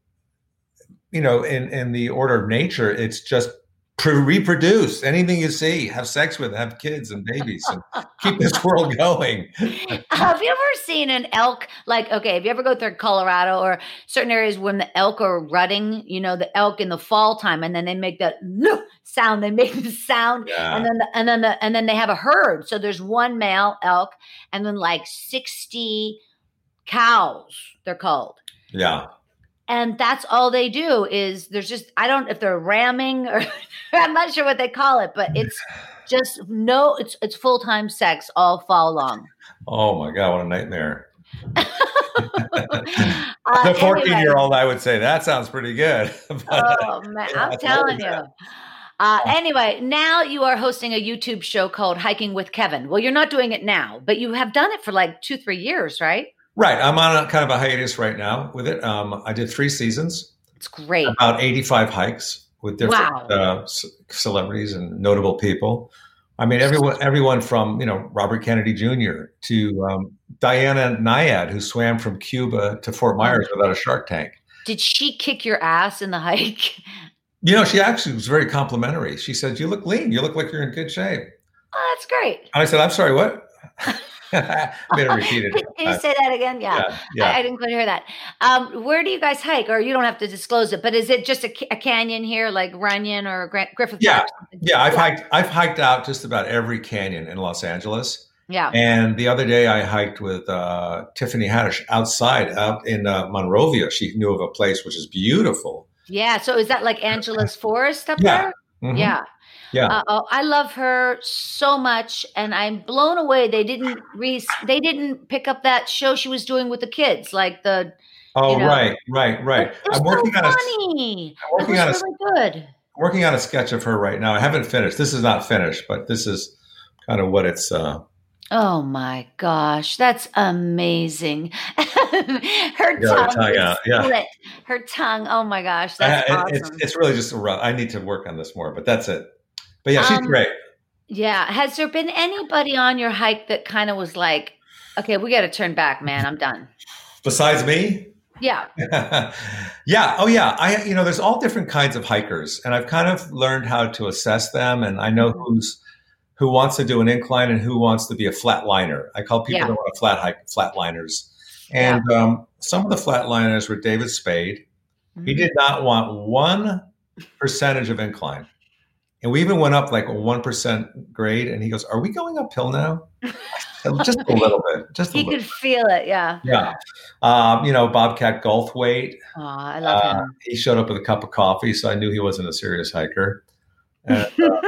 B: you know, in, in the order of nature, it's just reproduce anything you see, have sex with, have kids and babies, and keep this world going.
A: Have you ever seen an elk? Like, okay, if you ever go through Colorado or certain areas when the elk are rutting, you know, the elk in the fall time, and then they make that no sound, they make the sound,
B: Yeah.
A: and then the, and then the, and then they have a herd. So there's one male elk, and then like sixty cows. They're called.
B: Yeah.
A: And that's all they do is there's just, I don't, if they're ramming or I'm not sure what they call it, but it's just no, it's, it's full-time sex all fall long.
B: Oh my God, what a nightmare.
A: uh,
B: The fourteen year old, I would say that sounds pretty good. But,
A: oh man,
B: yeah,
A: I'm telling you.
B: that.
A: Uh, anyway, now you are hosting a YouTube show called Hiking with Kevin. Well, you're not doing it now, but you have done it for like two, three years, right?
B: Right. I'm on a kind of a hiatus right now with it. Um, I did three seasons.
A: It's great.
B: About eighty-five hikes with different
A: Wow.
B: uh, c- celebrities and notable people. I mean, everyone, everyone from, you know, Robert Kennedy Junior to um, Diana Nyad, who swam from Cuba to Fort Myers without a shark tank.
A: Did she kick your ass in the hike?
B: You know, she actually was very complimentary. She said, "You look lean. You look like you're in good shape."
A: Oh, that's great.
B: And I said, "I'm sorry, what?" I made her repeat it.
A: Can you say that again? Yeah,
B: Yeah, yeah.
A: I, I didn't quite hear that. Um, where do you guys hike? Or you don't have to disclose it, but is it just a, ca- a canyon here, like Runyon or Gra- Griffith
B: Yeah,
A: Park? or something?
B: yeah. I've hiked. I've hiked out just about every canyon in Los Angeles.
A: Yeah.
B: And the other day, I hiked with uh, Tiffany Haddish outside, out in uh, Monrovia. She knew of a place which is beautiful.
A: Yeah. So is that like Angela's Forest up
B: Yeah.
A: there?
B: Mhm.
A: Yeah.
B: Yeah.
A: Uh, oh, I love her so much, and I'm blown away. They didn't re- they didn't pick up that show she was doing with the kids, like the.
B: oh,
A: you know,
B: right, right, right.
A: It was
B: I'm working
A: so
B: on a
A: funny.
B: I'm working
A: it
B: on a-
A: was really good.
B: working on a sketch of her right now. I haven't finished. This is not finished, but this is kind of what it's. Uh,
A: Oh my gosh, that's amazing. Her
B: Yeah,
A: tongue,
B: tongue
A: is
B: out, yeah.
A: split. Her tongue. Oh my gosh, that's
B: I-
A: awesome.
B: it's it's really just a rough. I need to work on this more, but that's it. But yeah, she's
A: Um,
B: great.
A: Yeah. Has there been anybody on your hike that kind of was like, okay, we got to turn back, man. I'm done.
B: Besides me,
A: Yeah.
B: Yeah. Oh, yeah. I, you know, there's all different kinds of hikers, and I've kind of learned how to assess them. And I know
A: Mhm.
B: who's who wants to do an incline and who wants to be a flatliner. I call people
A: Yeah.
B: that want to flat hike flatliners.
A: Yeah.
B: And um, some of the flatliners were David Spade. He
A: Mhm.
B: did not want one percentage of incline. And we even went up like a one percent grade. And he goes, "Are we going uphill now?" I said, "Just a little bit, just a
A: He
B: little."
A: could feel it. Yeah.
B: Yeah. Um, you know, Bobcat Goldthwait,
A: Oh, I love
B: uh,
A: him.
B: he showed up with a cup of coffee, so I knew he wasn't a serious hiker. And,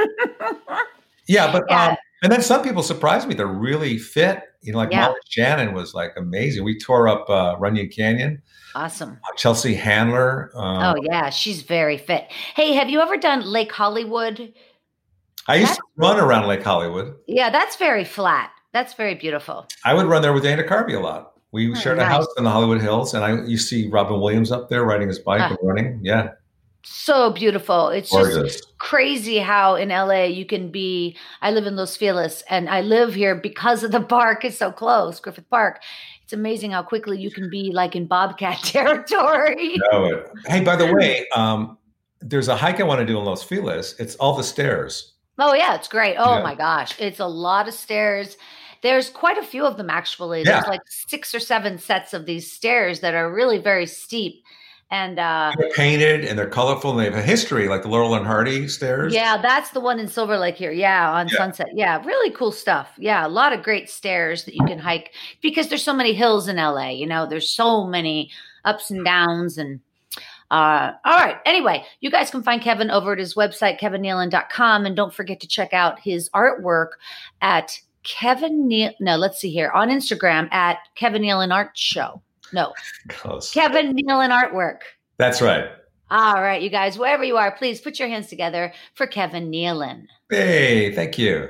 B: yeah, but
A: Yeah.
B: um, and then some people surprised me. They're really fit. You know, like
A: Yeah.
B: Molly Shannon was like amazing. We tore up uh, Runyon Canyon.
A: Awesome.
B: Chelsea Handler. Uh,
A: Oh, yeah. She's very fit. Hey, have you ever done Lake Hollywood?
B: I used
A: That's,
B: to run around Lake Hollywood.
A: yeah, that's very flat. That's very beautiful.
B: I would run there with Dana Carvey a lot. We
A: Oh,
B: shared a
A: nice.
B: house in the Hollywood Hills, and I you see Robin Williams up there riding his bike
A: Ah,
B: and running. Yeah,
A: so beautiful. It's just
B: gorgeous.
A: crazy how in L A you can be. I live in Los Feliz and I live here because of the park. It's so close, Griffith Park. It's amazing how quickly you can be like in Bobcat territory.
B: Know it. Hey, by the way, um, there's a hike I want to do in Los Feliz. It's all the stairs.
A: Oh, yeah, it's great. Oh
B: Yeah,
A: my gosh. It's a lot of stairs. There's quite a few of them actually. There's
B: yeah.
A: like six or seven sets of these stairs that are really very steep. And uh
B: They're painted and they're colorful and they have a history, like the Laurel and Hardy stairs.
A: yeah, that's the one in Silver Lake here. Yeah, on
B: Yeah,
A: Sunset. Yeah, really cool stuff. Yeah, a lot of great stairs that you can hike because there's so many hills in L A, you know, there's so many ups and downs and uh all right. Anyway, you guys can find Kevin over at his website kevin nealon dot com and don't forget to check out his artwork at Kevin Neal no, let's see here. On Instagram at Kevin Nealon Art Show. No,
B: close.
A: Kevin Nealon Artwork.
B: That's right.
A: All right, you guys, wherever you are, please put your hands together for Kevin Nealon.
B: Hey, thank you.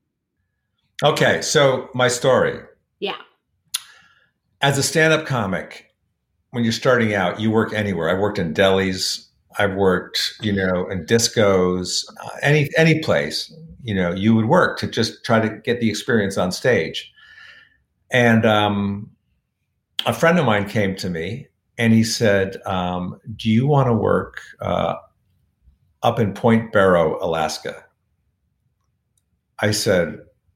B: Okay, so my story.
A: Yeah.
B: As a stand-up comic, when you're starting out, you work anywhere. I worked in delis. I've worked, you know, in discos, uh, any any place, you know, you would work to just try to get the experience on stage. And um, a friend of mine came to me and he said, um, "Do you want to work uh, up in Point Barrow, Alaska?" I said,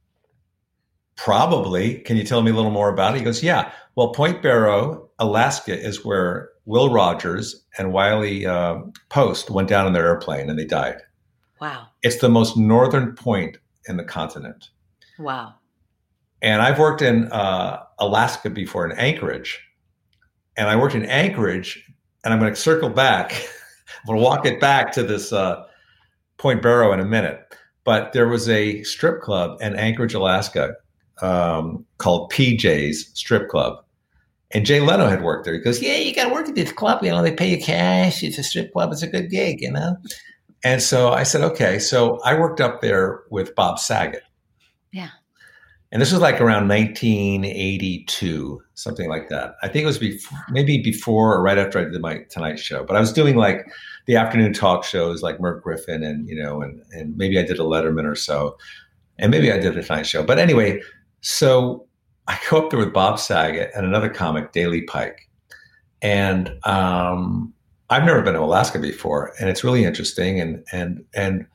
B: "Probably. Can you tell me a little more about it?" He goes, "Yeah. Well, Point Barrow, Alaska is where Will Rogers and Wiley uh, Post went down in their airplane and they died.
A: Wow.
B: It's the most northern point in the continent."
A: Wow.
B: And I've worked in uh, Alaska before in Anchorage. And I worked in Anchorage, and I'm going to circle back. I'm going to walk it back to this uh, Point Barrow in a minute. But there was a strip club in Anchorage, Alaska, um, called P J's Strip Club. And Jay Leno had worked there. He goes, "Yeah, you got to work at this club. You know, they pay you cash. It's a strip club. It's a good gig, you know." And so I said, okay. So I worked up there with Bob Saget.
A: Yeah.
B: And this was like around nineteen eighty-two, something like that. I think it was before, maybe before or right after I did my Tonight Show. But I was doing like the afternoon talk shows like Merv Griffin and, you know, and, and maybe I did a Letterman or so. And maybe I did the Tonight Show. But anyway, so I go up there with Bob Saget and another comic, Daley Pike. And um, I've never been to Alaska before. And it's really interesting. And, and, and,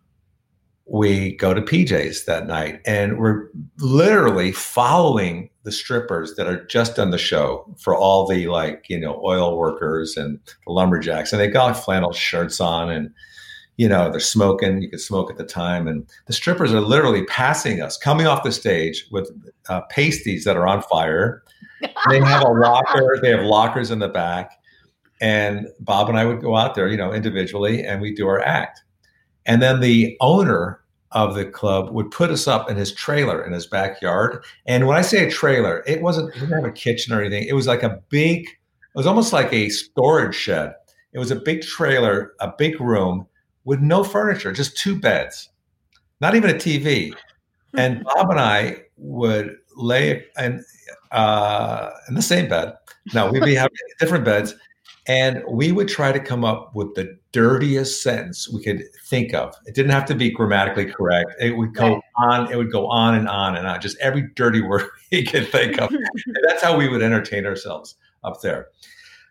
B: we go to P J's that night and we're literally following the strippers that are just on the show for all the, like, you know, oil workers and the lumberjacks. And they got flannel shirts on and, you know, they're smoking. You could smoke at the time. And the strippers are literally passing us, coming off the stage with uh, pasties that are on fire. They have a locker. They have lockers in the back. And Bob and I would go out there, you know, individually, and we do our act. And then the owner of the club would put us up in his trailer in his backyard. And when I say a trailer, it wasn't, it didn't have a kitchen or anything. It was like a big, it was almost like a storage shed. It was a big trailer, a big room with no furniture, just two beds, not even a T V. And Bob and I would lay in, uh, in the same bed. No, we'd be having different beds. And we would try to come up with the dirtiest sentence we could think of. It didn't have to be grammatically correct. It would go
A: Right.
B: on. It would go on and on and on. Just every dirty word we could think of. And that's how we would entertain ourselves up there.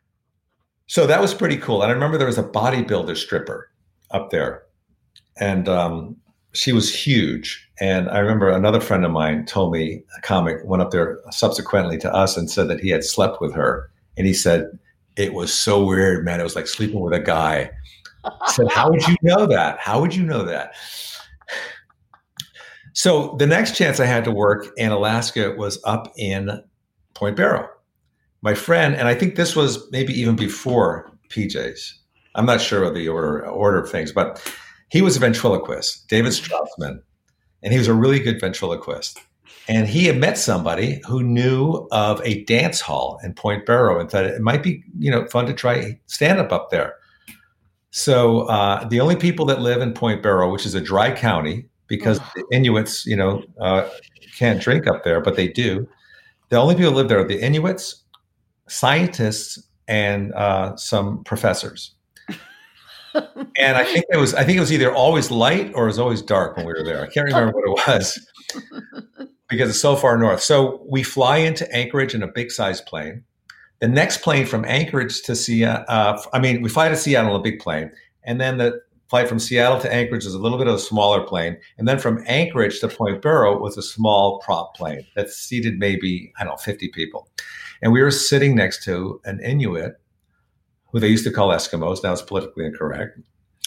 B: So that was pretty cool. And I remember there was a bodybuilder stripper up there, and um, she was huge. And I remember another friend of mine told me, a comic, went up there subsequently to us and said that he had slept with her. And he said, it was so weird, man. It was like sleeping with a guy. I said, how would you know that? How would you know that? So the next chance I had to work in Alaska was up in Point Barrow. My friend, and I think this was maybe even before P J's. I'm not sure of the order, order of things, but he was a ventriloquist, David Strassman, and he was a really good ventriloquist. And he had met somebody who knew of a dance hall in Point Barrow and thought it might be, you know, fun to try stand up up there. So uh, the only people that live in Point Barrow, which is a dry county, because the Inuits, you know, uh, can't drink up there, but they do. The only people who live there are the Inuits, scientists, and uh, some professors. And I think it was I think it was either always light or it was always dark when we were there. I can't remember what it was because it's so far north. So we fly into Anchorage in a big size plane. The next plane from Anchorage to Seattle, uh, I mean, we fly to Seattle in a big plane, and then the flight from Seattle to Anchorage is a little bit of a smaller plane. And then from Anchorage to Point Barrow was a small prop plane that seated maybe, I don't know, fifty people. And we were sitting next to an Inuit who they used to call Eskimos. Now it's politically incorrect.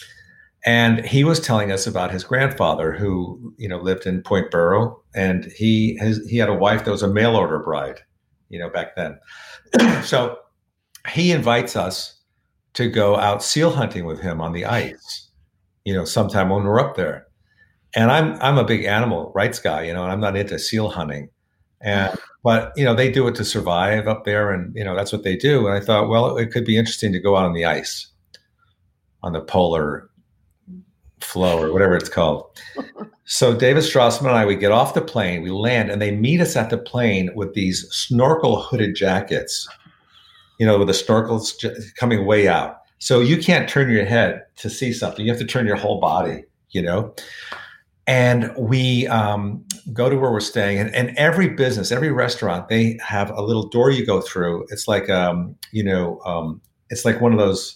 B: And he was telling us about his grandfather who, you know, lived in Point Barrow. And he has, he had a wife that was a mail order bride, you know, back then. So he invites us to go out seal hunting with him on the ice, you know, sometime when we're up there. And I'm I'm a big animal rights guy, you know, and I'm not into seal hunting. And but, you know, they do it to survive up there, and, you know, that's what they do. And I thought, well, it could be interesting to go out on the ice, on the polar flow or whatever it's called. So David Strassman and I, we get off the plane, we land, and they meet us at the plane with these snorkel hooded jackets, you know, with the snorkels coming way out. So you can't turn your head to see something. You have to turn your whole body, you know. And we um, go to where we're staying, and, and every business, every restaurant, they have a little door you go through. It's like, um, you know, um, it's like one of those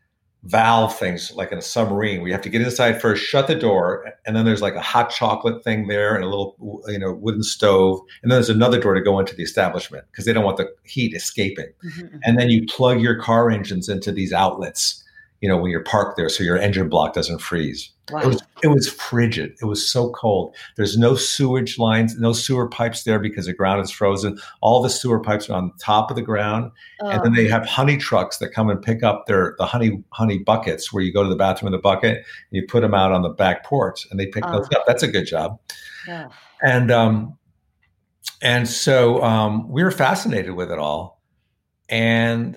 B: valve things, like in a submarine, where you have to get inside first, shut the door, and then there's like a hot chocolate thing there, and a little, you know, wooden stove, and then there's another door to go into the establishment because they don't want the heat escaping. Mm-hmm. And then you plug your car engines into these outlets, you know, when you're parked there, so your engine block doesn't freeze. Wow. It was it was frigid. It was so cold. There's no sewage lines, no sewer pipes there because the ground is frozen. All the sewer pipes are on the top of the ground. Oh. And then they have honey trucks that come and pick up their the honey honey buckets where you go to the bathroom in the bucket and you put them out on the back porch and they pick oh. those up. That's a good job. Yeah. And um and so um we were fascinated with it all. And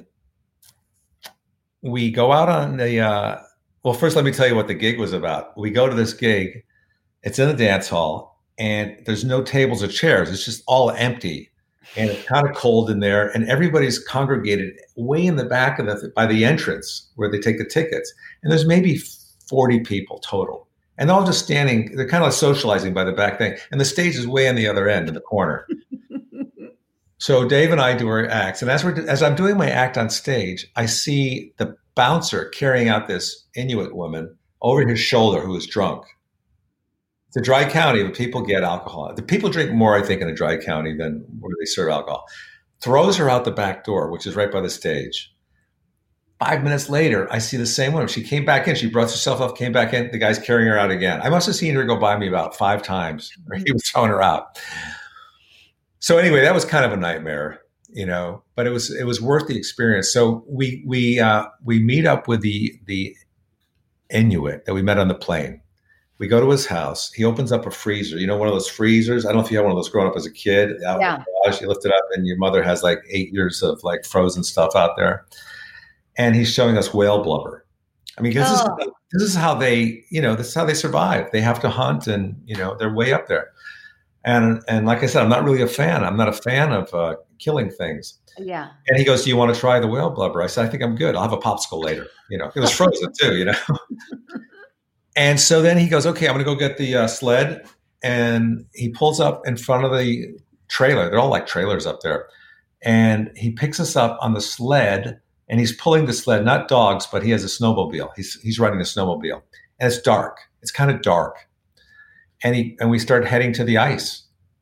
B: we go out on the uh well, first, let me tell you what the gig was about. We go to this gig. It's in a dance hall, and there's no tables or chairs. It's just all empty, and it's kind of cold in there. And everybody's congregated way in the back of the by the entrance where they take the tickets. And there's maybe forty people total, and they're all just standing. They're kind of like socializing by the back thing, and the stage is way on the other end in the corner. So Dave and I do our acts, and as we're as I'm doing my act on stage, I see the bouncer carrying out this Inuit woman over his shoulder who is drunk. It's a dry county, but people get alcohol. The people drink more, I think, in a dry county than where they serve alcohol. Throws her out the back door, which is right by the stage. Five minutes later, I see the same woman. She came back in. She brushed herself up, came back in. The guy's carrying her out again. I must have seen her go by me about five times. Or he was throwing her out. So anyway, that was kind of a nightmare, you know, but it was it was worth the experience. So we we uh, we meet up with the the Inuit that we met on the plane. We go to his house. He opens up a freezer. You know, one of those freezers. I don't know if you had one of those growing up as a kid. Out yeah. in the garage, you lift it up, and your mother has like eight years of like frozen stuff out there. And he's showing us whale blubber. I mean, this oh. is this is how they, you know, this is how they survive. They have to hunt, and you know, they're way up there. And and like I said, I'm not really a fan. I'm not a fan of uh, killing things.
A: Yeah.
B: And he goes, "Do you want to try the whale blubber?" I said, "I think I'm good. I'll have a popsicle later." You know, it was frozen too. You know. And so then he goes, "Okay, I'm going to go get the uh, sled." And he pulls up in front of the trailer. They're all like trailers up there. And he picks us up on the sled and he's pulling the sled, not dogs, but he has a snowmobile. He's he's riding a snowmobile, and it's dark. It's kind of dark, and he and we start heading to the ice,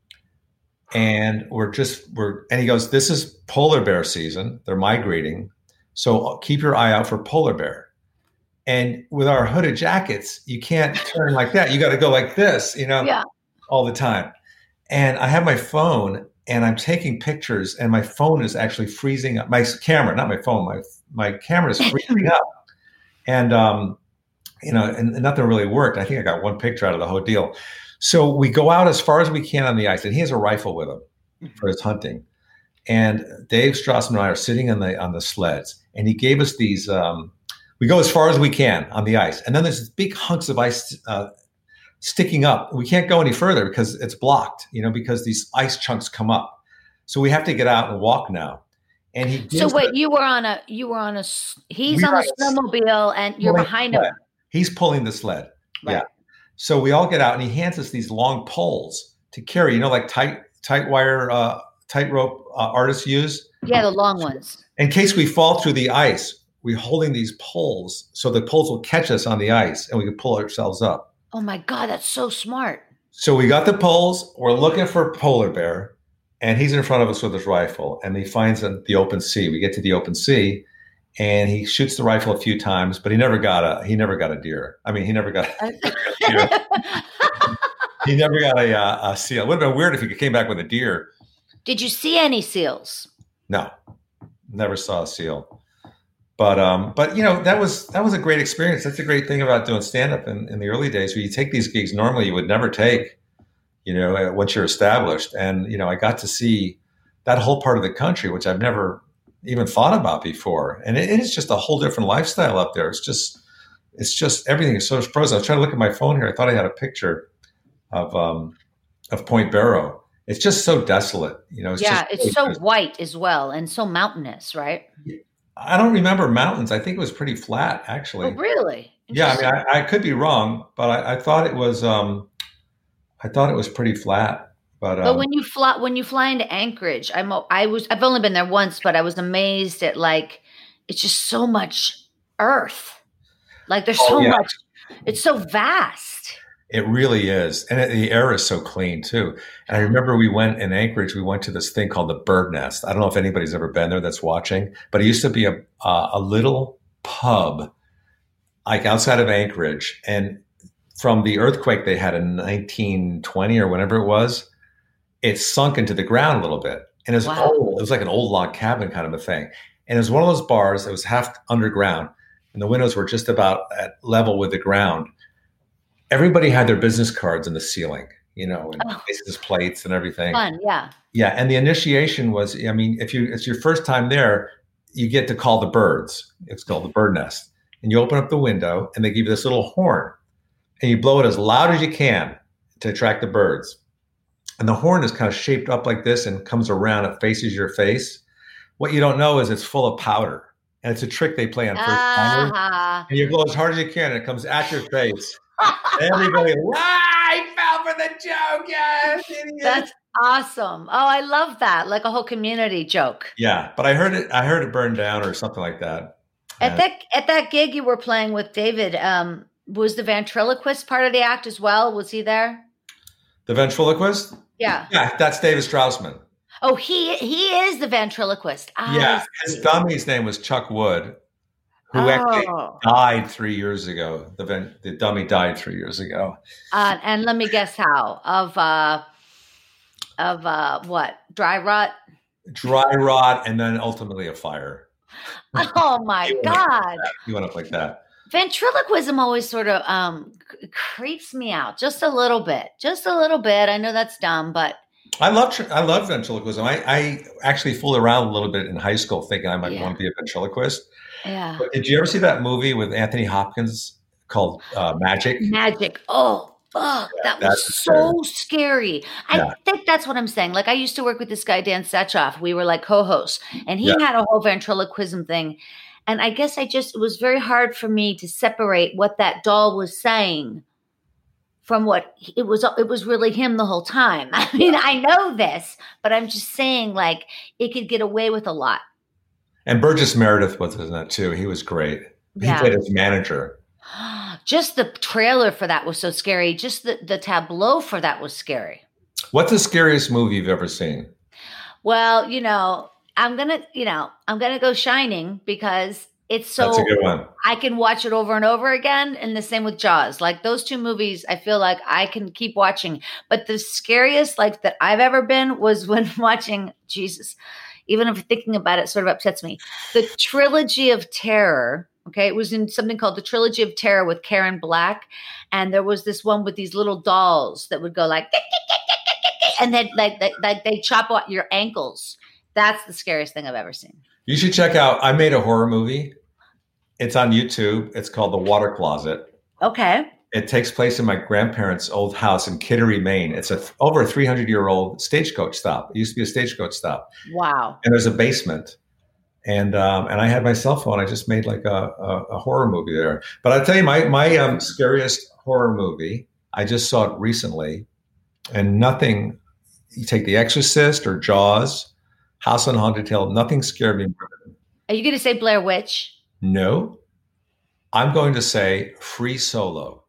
B: and we're just we're and he goes, "This is polar bear season. They're migrating, so keep your eye out for polar bear." And with our hooded jackets, you can't turn like that. You got to go like this, you know,
A: Yeah.
B: all the time. And I have my phone, and I'm taking pictures, and my phone is actually freezing up. My camera, not my phone, my my camera is freezing up. And um, you know, and, and nothing really worked. I think I got one picture out of the whole deal. So we go out as far as we can on the ice, and he has a rifle with him for his hunting. And Dave Strassman and I are sitting on the on the sleds, and he gave us these. Um, we go as far as we can on the ice, and then there's big hunks of ice uh, sticking up. We can't go any further because it's blocked, you know, because these ice chunks come up. So we have to get out and walk now. And he
A: So
B: gives
A: wait,
B: us-
A: you were on a, you were on a, s- he's
B: We
A: on
B: were
A: a
B: on a s-
A: snowmobile and you're
B: pulling
A: behind
B: the
A: him.
B: sled. He's pulling the sled.
A: Right.
B: Yeah. So we all get out, and he hands us these long poles to carry, you know, like tight tight wire, uh, tightrope uh, artists use.
A: Yeah, the long ones.
B: In case we fall through the ice, we're holding these poles so the poles will catch us on the ice, and we can pull ourselves up.
A: Oh my God, that's so smart.
B: So we got the poles. We're looking for polar bear, and he's in front of us with his rifle, and he finds the open sea. We get to the open sea, and he shoots the rifle a few times, but he never got a he never got a deer. I mean, he never got a deer. He never got a, uh, a seal. It would have been weird if he came back with a deer.
A: Did you see any seals?
B: No, never saw a seal. But um, but you know, that was that was a great experience. That's the great thing about doing stand-up in, in the early days, where you take these gigs normally you would never take, you know, once you're established. And you know, I got to see that whole part of the country, which I've never even thought about before. And it, it is just a whole different lifestyle up there. It's just it's just everything is so frozen. I was trying to look at my phone here. I thought I had a picture of um, of Point Barrow. It's just so desolate, you know. It's
A: Yeah,
B: just
A: it's so white as well and so mountainous, right?
B: I don't remember mountains. I think it was pretty flat, actually.
A: Oh, really?
B: Yeah, I mean, I, I could be wrong, but I, I thought it was. Um, I thought it was pretty flat. But, um,
A: But when you fly, when you fly into Anchorage, I'm, I was, I've only been there once, but I was amazed at like, it's just so much earth. Like there's
B: Oh,
A: so
B: yeah.
A: much. It's so vast.
B: It really is, and it, the air is so clean too. And I remember we went in Anchorage. We went to this thing called the Bird Nest. I don't know if anybody's ever been there that's watching, but it used to be a uh, a little pub, like outside of Anchorage. And from the earthquake they had in nineteen twenty or whenever it was, it sunk into the ground a little bit, and it was
A: Wow.
B: old. It was like an old log cabin kind of a thing. And it was one of those bars that was half underground, and the windows were just about at level with the ground. Everybody had their business cards in the ceiling, you know, and
A: Oh.
B: license plates and everything.
A: Fun. Yeah.
B: Yeah, and the initiation was, I mean, if you it's your first time there, you get to call the birds. It's called the bird nest. And you open up the window, and they give you this little horn, and you blow it as loud as you can to attract the birds. And the horn is kind of shaped up like this and comes around, it faces your face. What you don't know is it's full of powder. And it's a trick they play on first timers.
A: Ah,
B: And you blow as hard as you can, and it comes at your face. Everybody, ah, he fell for the joke, yes, idiot.
A: that's awesome. Oh, I love that. Like a whole community joke.
B: Yeah, but I heard it. I heard it burned down or something like that.
A: At
B: Uh,
A: that at that gig you were playing with David, um, was the ventriloquist part of the act as well? Was he there?
B: the ventriloquist.
A: Yeah.
B: Yeah, that's David Straussman.
A: Oh, he he is the ventriloquist. I
B: Yeah, his
A: see.
B: dummy's name was Chuck Wood, who actually
A: Oh,
B: died three years ago. The ven- the dummy died three years ago.
A: uh, and let me guess how of uh of uh what dry rot.
B: Dry rot, and then ultimately a fire.
A: Oh my
B: He went up like
A: God.
B: that. He went up like that.
A: Ventriloquism always sort of um c- creeps me out just a little bit, just a little bit. I know that's dumb, but
B: I love tr- I love ventriloquism. I, I actually fooled around a little bit in high school, thinking I might
A: Yeah.
B: want to be a ventriloquist.
A: yeah,
B: But did you ever see that movie with Anthony Hopkins called uh, Magic?
A: magic. Oh, oh, that was
B: that's
A: so scary. I
B: Yeah.
A: think that's what I'm saying. Like I used to work with this guy Dan Setchoff. We were like co-hosts, and he
B: Yeah.
A: had a whole ventriloquism thing. And I guess I just it was very hard for me to separate what that doll was saying from what he- it was. It was really him the whole time. I mean, I know this, but I'm just saying, like it could get away with a lot.
B: And Burgess Meredith was in that too. He was great. He
A: Yeah.
B: played his manager.
A: Just the trailer for that was so scary. Just the, the tableau for that was scary.
B: What's the scariest movie you've ever seen?
A: Well, you know, I'm going to, you know, I'm going to go Shining because it's so,
B: That's a good one.
A: I can watch it over and over again. And the same with Jaws. Like those two movies, I feel like I can keep watching. But the scariest like that I've ever been was when watching, Jesus, even if thinking about it sort of upsets me, the Trilogy of Terror. Okay. It was in something called the Trilogy of Terror with Karen Black. And there was this one with these little dolls that would go like, and then like, like, like they chop out your ankles. That's the scariest thing I've ever seen.
B: You should check out, I made a horror movie. It's on YouTube. It's called The Water Closet.
A: Okay.
B: It takes place in my grandparents' old house in Kittery, Maine. It's a over a three hundred year old stagecoach stop. It used to be a stagecoach stop.
A: Wow.
B: And there's a basement. And um, and I had my cell phone. I just made like a, a, a horror movie there. But I'll tell you, my my um, scariest horror movie, I just saw it recently. And nothing, you take The Exorcist or Jaws, House on Haunted Hill, nothing scared me more than.
A: Are you going to say Blair Witch?
B: No. I'm going to say Free Solo.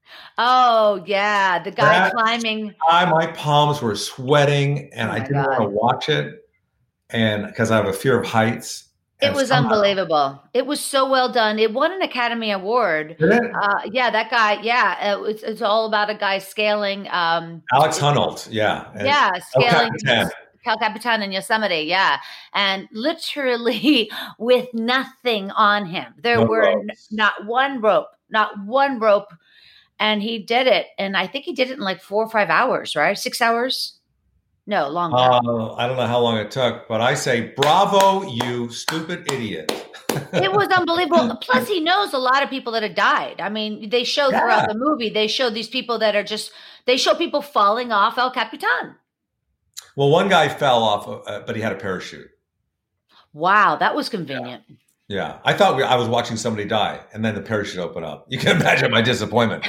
A: Oh, yeah. The guy
B: That,
A: climbing.
B: I, my palms were sweating and
A: Oh
B: I
A: my
B: didn't
A: God.
B: want to watch it. And because I have a fear of heights.
A: It
B: And
A: was
B: somehow-
A: unbelievable. It was so well done. It won an Academy Award.
B: Did it?
A: Uh, yeah, that guy. Yeah, it, it's, it's all about a guy scaling. Um,
B: Alex Honnold, yeah. And
A: yeah,
B: El
A: scaling
B: Capitan.
A: El Capitan in Yosemite. Yeah, and literally with nothing on him. There
B: No
A: were n-
B: ropes.
A: not one rope, not one rope, and he did it. And I think he did it in like four or five hours, right? Six hours? No, longer.
B: Uh, I don't know how long it took, but I say, bravo, you stupid idiot.
A: It was unbelievable. Plus, he knows a lot of people that have died. I mean, they show
B: Yeah.
A: throughout the movie, they show these people that are just, they show people falling off El Capitan.
B: Well, one guy fell off, uh, but he had a parachute.
A: Wow, that was convenient.
B: Yeah. I thought we, I was watching somebody die, and then the parachute opened up. You can imagine my disappointment.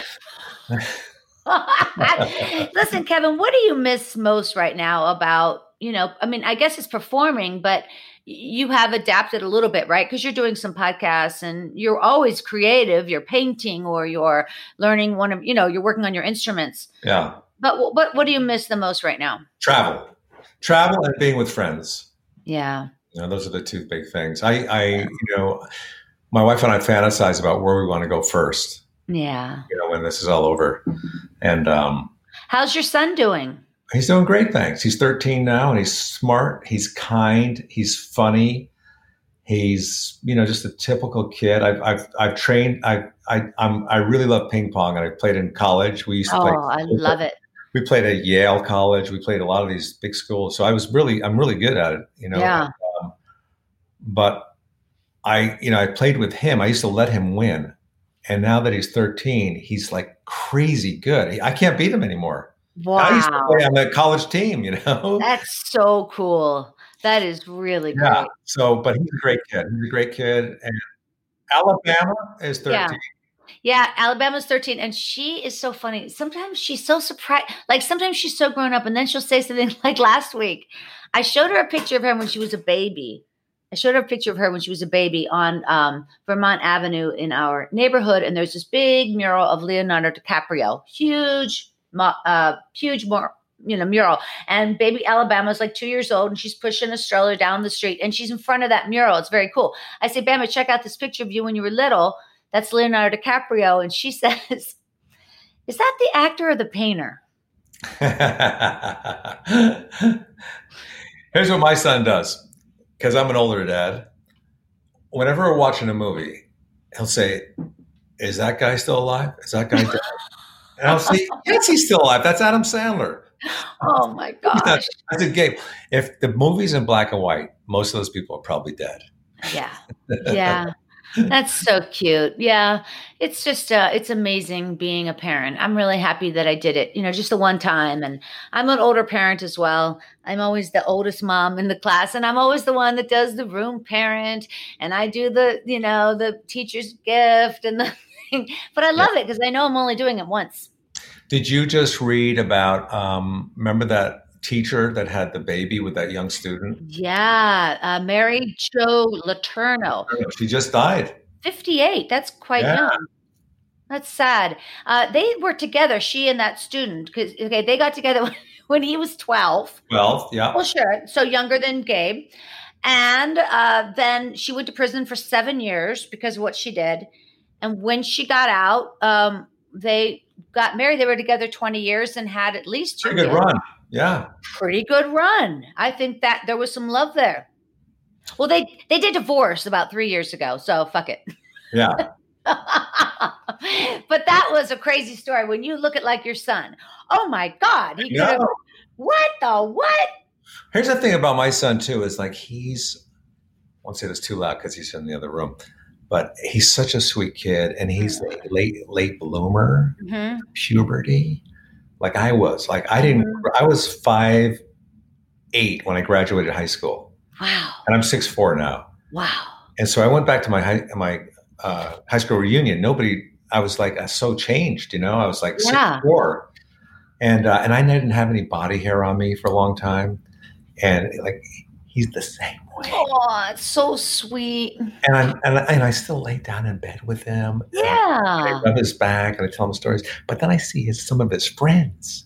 A: Listen, Kevin, what do you miss most right now about, you know, I mean, I guess it's performing, but you have adapted a little bit, right? Because you're doing some podcasts and you're always creative. You're painting or you're learning one of, you know, you're working on your instruments.
B: Yeah.
A: But what, what, what do you miss the most right now?
B: Travel. Travel and being with friends.
A: Yeah.
B: You know, those are the two big things. I, I, you know, my wife and I fantasize about where we want to go first,
A: Yeah.
B: you know, when this is all over. And um,
A: How's your son doing?
B: he's doing great, thanks. He's thirteen now, and he's smart. He's kind. He's funny. He's, you know, just a typical kid. I've, I've, I've trained. I, I, I'm, I really love ping pong, and I played in college. We used to
A: Oh,
B: play.
A: I love it.
B: We played at Yale College. We played a lot of these big schools. So I was really, I'm really good at it, you know.
A: Yeah.
B: Um, but I, you know, I played with him. I used to let him win, and now that he's thirteen, he's like crazy good. I can't beat him anymore. I used to
A: Wow.
B: play on the college team, you know.
A: That's so cool. That is really great.
B: Yeah. So, but he's a great kid. He's a great kid. And Alabama is
A: Yeah.
B: thirteen.
A: Yeah, Alabama's thirteen, and she is so funny. Sometimes she's so surprised. Like sometimes she's so grown up, and then she'll say something like last week. I showed her a picture of her when she was a baby. I showed her a picture of her when she was a baby on um, Vermont Avenue in our neighborhood, and there's this big mural of Leonardo DiCaprio, huge, mo- uh, huge, more you know, mural. And baby Alabama's like two years old, and she's pushing a stroller down the street, and she's in front of that mural. It's very cool. I say, Bama, check out this picture of you when you were little. That's Leonardo DiCaprio. And she says, is that the actor or the painter?
B: Here's what my son does, because I'm an older dad. Whenever we're watching a movie, he'll say, is that guy still alive? Is that guy dead? And I'll say, yes, he's still alive. That's Adam Sandler.
A: Oh my gosh.
B: I said, Gabe, if the movie's in black and white, most of those people are probably dead.
A: Yeah. Yeah. That's so cute. Yeah. It's just, uh, it's amazing being a parent. I'm really happy that I did it, you know, just the one time. And I'm an older parent as well. I'm always the oldest mom in the class, and I'm always the one that does the room parent. And I do the, you know, the teacher's gift and the thing, but I love it because I know I'm only doing it once.
B: Did you just read about, um, remember that teacher that had the baby with that young student?
A: Yeah, uh, Mary Jo Letourneau.
B: She just died.
A: fifty-eight. That's quite
B: Yeah.
A: young. That's sad. Uh, they were together, she and that student, because okay, they got together when, when he was twelve.
B: Well, yeah.
A: Well, sure. So younger than Gabe. And uh, then she went to prison for seven years because of what she did. And when she got out, um, they got married. They were together twenty years and had at least two
B: Pretty good
A: kids.
B: run. Yeah.
A: Pretty good run. I think that there was some love there. Well, they, they did divorce about three years ago. So fuck it.
B: Yeah.
A: But that was a crazy story. When you look at like your son, oh my God, he could have,
B: No.
A: what the, what?
B: Here's the thing about my son too, is like, he's, I won't say this too loud because he's in the other room, but he's such a sweet kid, and he's a late, late bloomer,
A: Mm-hmm.
B: puberty. Like I was, like I didn't, I was five, eight when I graduated high school,
A: Wow.
B: and I'm six, four now.
A: Wow.
B: And so I went back to my high, my uh, high school reunion. Nobody, I was like, I so changed, you know, I was like
A: Yeah.
B: six, four. And, uh, and I didn't have any body hair on me for a long time. And like, he's the same way.
A: Oh, it's so sweet.
B: And I, and, I- and I still lay down in bed with him. And I
A: Yeah.
B: rub his back and I tell him stories. But then I see his, some of his friends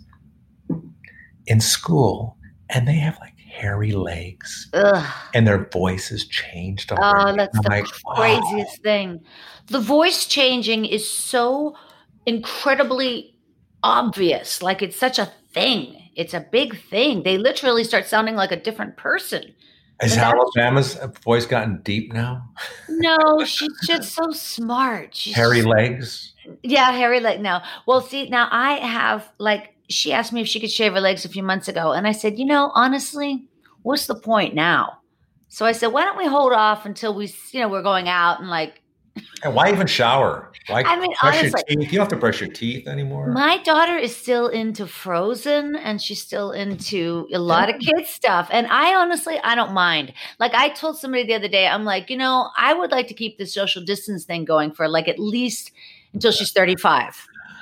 B: in school, and they have like hairy legs,
A: Ugh.
B: and their voices changed
A: Oh,
B: already.
A: that's
B: I'm
A: the
B: like,
A: craziest thing. The voice changing is so incredibly obvious. Like it's such a thing. It's a big thing. They literally start sounding like a different person.
B: Has
A: And that's-
B: Alabama's voice gotten deep now?
A: No, she's just so smart. She's
B: Hairy legs?
A: Yeah, hairy leg. No. Well, see, now I have like, she asked me if she could shave her legs a few months ago. And I said, you know, honestly, what's the point now? So I said, why don't we hold off until we, you know, we're going out and like,
B: And why even shower? Why
A: I mean,
B: brush
A: honestly,
B: your teeth? You don't have to brush your teeth anymore.
A: my daughter is still into Frozen, and she's still into a lot of kids stuff. And I honestly, I don't mind. Like I told somebody the other day, I'm like, you know, I would like to keep the social distance thing going for like at least until she's thirty-five.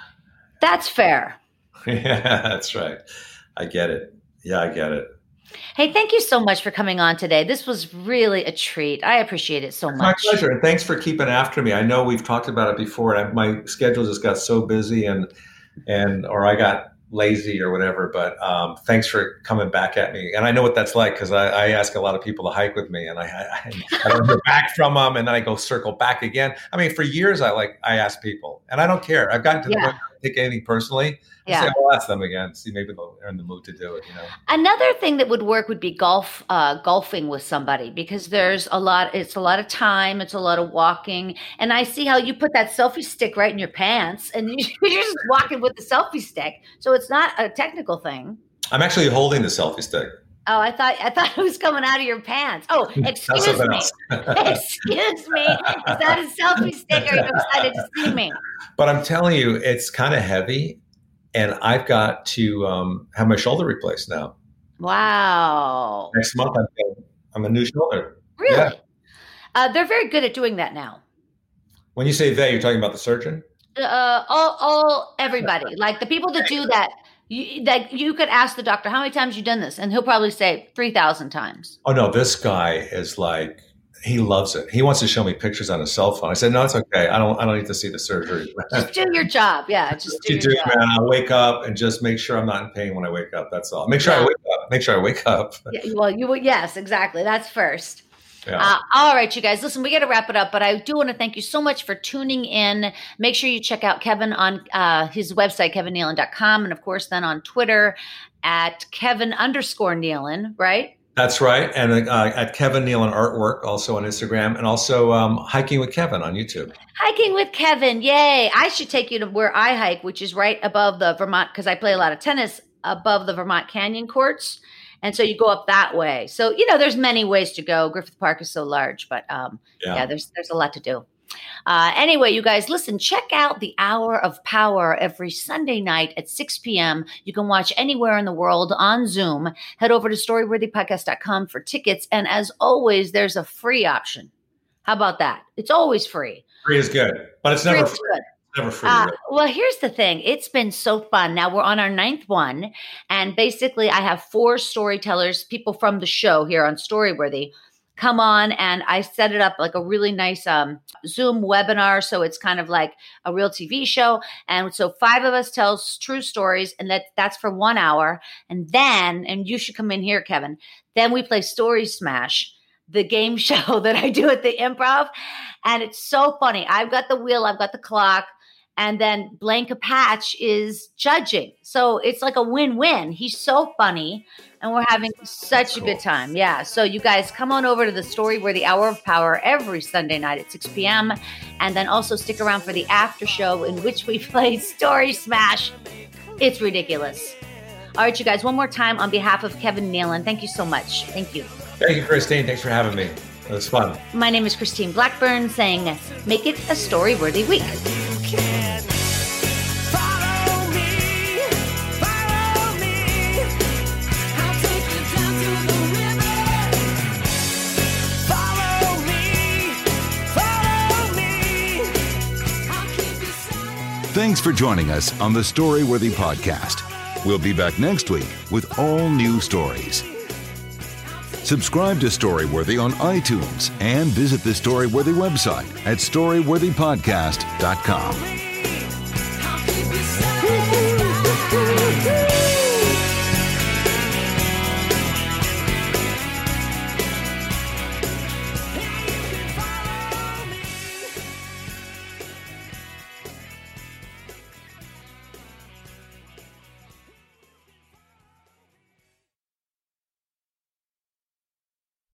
A: That's fair.
B: Yeah, that's right. I get it. Yeah, I get it.
A: Hey, thank you so much for coming on today. This was really a treat. I appreciate it so
B: It's my
A: much.
B: pleasure. And thanks for keeping after me. I know we've talked about it before, and I, my schedule just got so busy, and and or I got lazy or whatever. But um, thanks for coming back at me. And I know what that's like, because I, I ask a lot of people to hike with me, and I, I, I don't hear back from them, and then I go circle back again. I mean, for years I like I ask people, and I don't care. I've gotten to the
A: Yeah.
B: point where I don't take anything personally. I
A: Yeah.
B: say, I'll ask them again. See, maybe they're in the mood to do it. You know.
A: Another thing that would work would be golf, uh, golfing with somebody, because there's a lot, it's a lot of time. It's a lot of walking. And I see how you put that selfie stick right in your pants and you, you're just walking with the selfie stick. So it's not a technical thing.
B: I'm actually holding the selfie stick.
A: Oh, I thought, I thought it was coming out of your pants. Oh,
B: That's
A: excuse
B: something
A: me.
B: else.
A: Excuse me. Is that a selfie stick? Are you excited to see me?
B: But I'm telling you, it's kind of heavy, and I've got to um, have my shoulder replaced now.
A: Wow.
B: Next month, I'm, I'm a new shoulder.
A: Really?
B: Yeah.
A: Uh, they're very good at doing that now.
B: When you say they, you're talking about the surgeon?
A: Uh, all, all, everybody, like the people that do that, you, that you could ask the doctor, how many times you done this? And he'll probably say three thousand times.
B: Oh, no, this guy is like, he loves it. He wants to show me pictures on his cell phone. I said, no, it's okay. I don't I don't need to see the surgery.
A: Just do your job. Yeah. Just do
B: you
A: your
B: do,
A: job.
B: man. I'll wake up and just make sure I'm not in pain when I wake up. That's all. Make sure I
A: Yeah.
B: wake up. Make sure I wake up.
A: Yeah, well, you will. Yes, exactly. That's first.
B: Yeah.
A: Uh, all right, you guys, listen, we got to wrap it up, but I do want to thank you so much for tuning in. Make sure you check out Kevin on uh, his website, kevin nealon dot com. And of course, then on Twitter at Kevin underscore Nealon, right?
B: That's right. And uh, at Kevin Nealon Artwork, also on Instagram, and also um, Hiking with Kevin on YouTube.
A: Hiking with Kevin. Yay. I should take you to where I hike, which is right above the Vermont, because I play a lot of tennis above the Vermont Canyon courts. And so you go up that way. So, you know, there's many ways to go. Griffith Park is so large, but um, yeah. yeah, there's there's a lot to do. Uh, anyway, you guys, listen, check out the Hour of Power every Sunday night at six p.m. You can watch anywhere in the world on Zoom. Head over to story worthy podcast dot com for tickets. And as always, there's a free option. How about that? It's always free.
B: Free is good, but it's never
A: Free is
B: free.
A: good.
B: never free.
A: Uh,
B: Really.
A: well, here's the thing. It's been so fun. Now we're on our ninth one. And basically, I have four storytellers, people from the show here on Storyworthy, come on, and I set it up like a really nice um, Zoom webinar. So it's kind of like a real T V show. And so five of us tell true stories, and that that's for one hour. And then, and you should come in here, Kevin, then we play Story Smash, the game show that I do at the Improv. And it's so funny. I've got the wheel, I've got the clock, and then Blanca Patch is judging. So it's like a win-win. He's so funny, and we're having such cool. a good time. Yeah. So you guys come on over to the Storyworthy Hour of Power every Sunday night at six p.m. And then also stick around for the after show in which we play Story Smash. It's ridiculous. All right, you guys, one more time on behalf of Kevin Nealon, thank you so much. Thank you.
B: Thank you, Christine. Thanks for having me. It was fun.
A: My name is Christine Blackburn, saying, make it a story-worthy week.
C: Thanks for joining us on the Storyworthy podcast. We'll be back next week with all new stories. Subscribe to Storyworthy on iTunes and visit the Storyworthy website at storyworthy podcast dot com.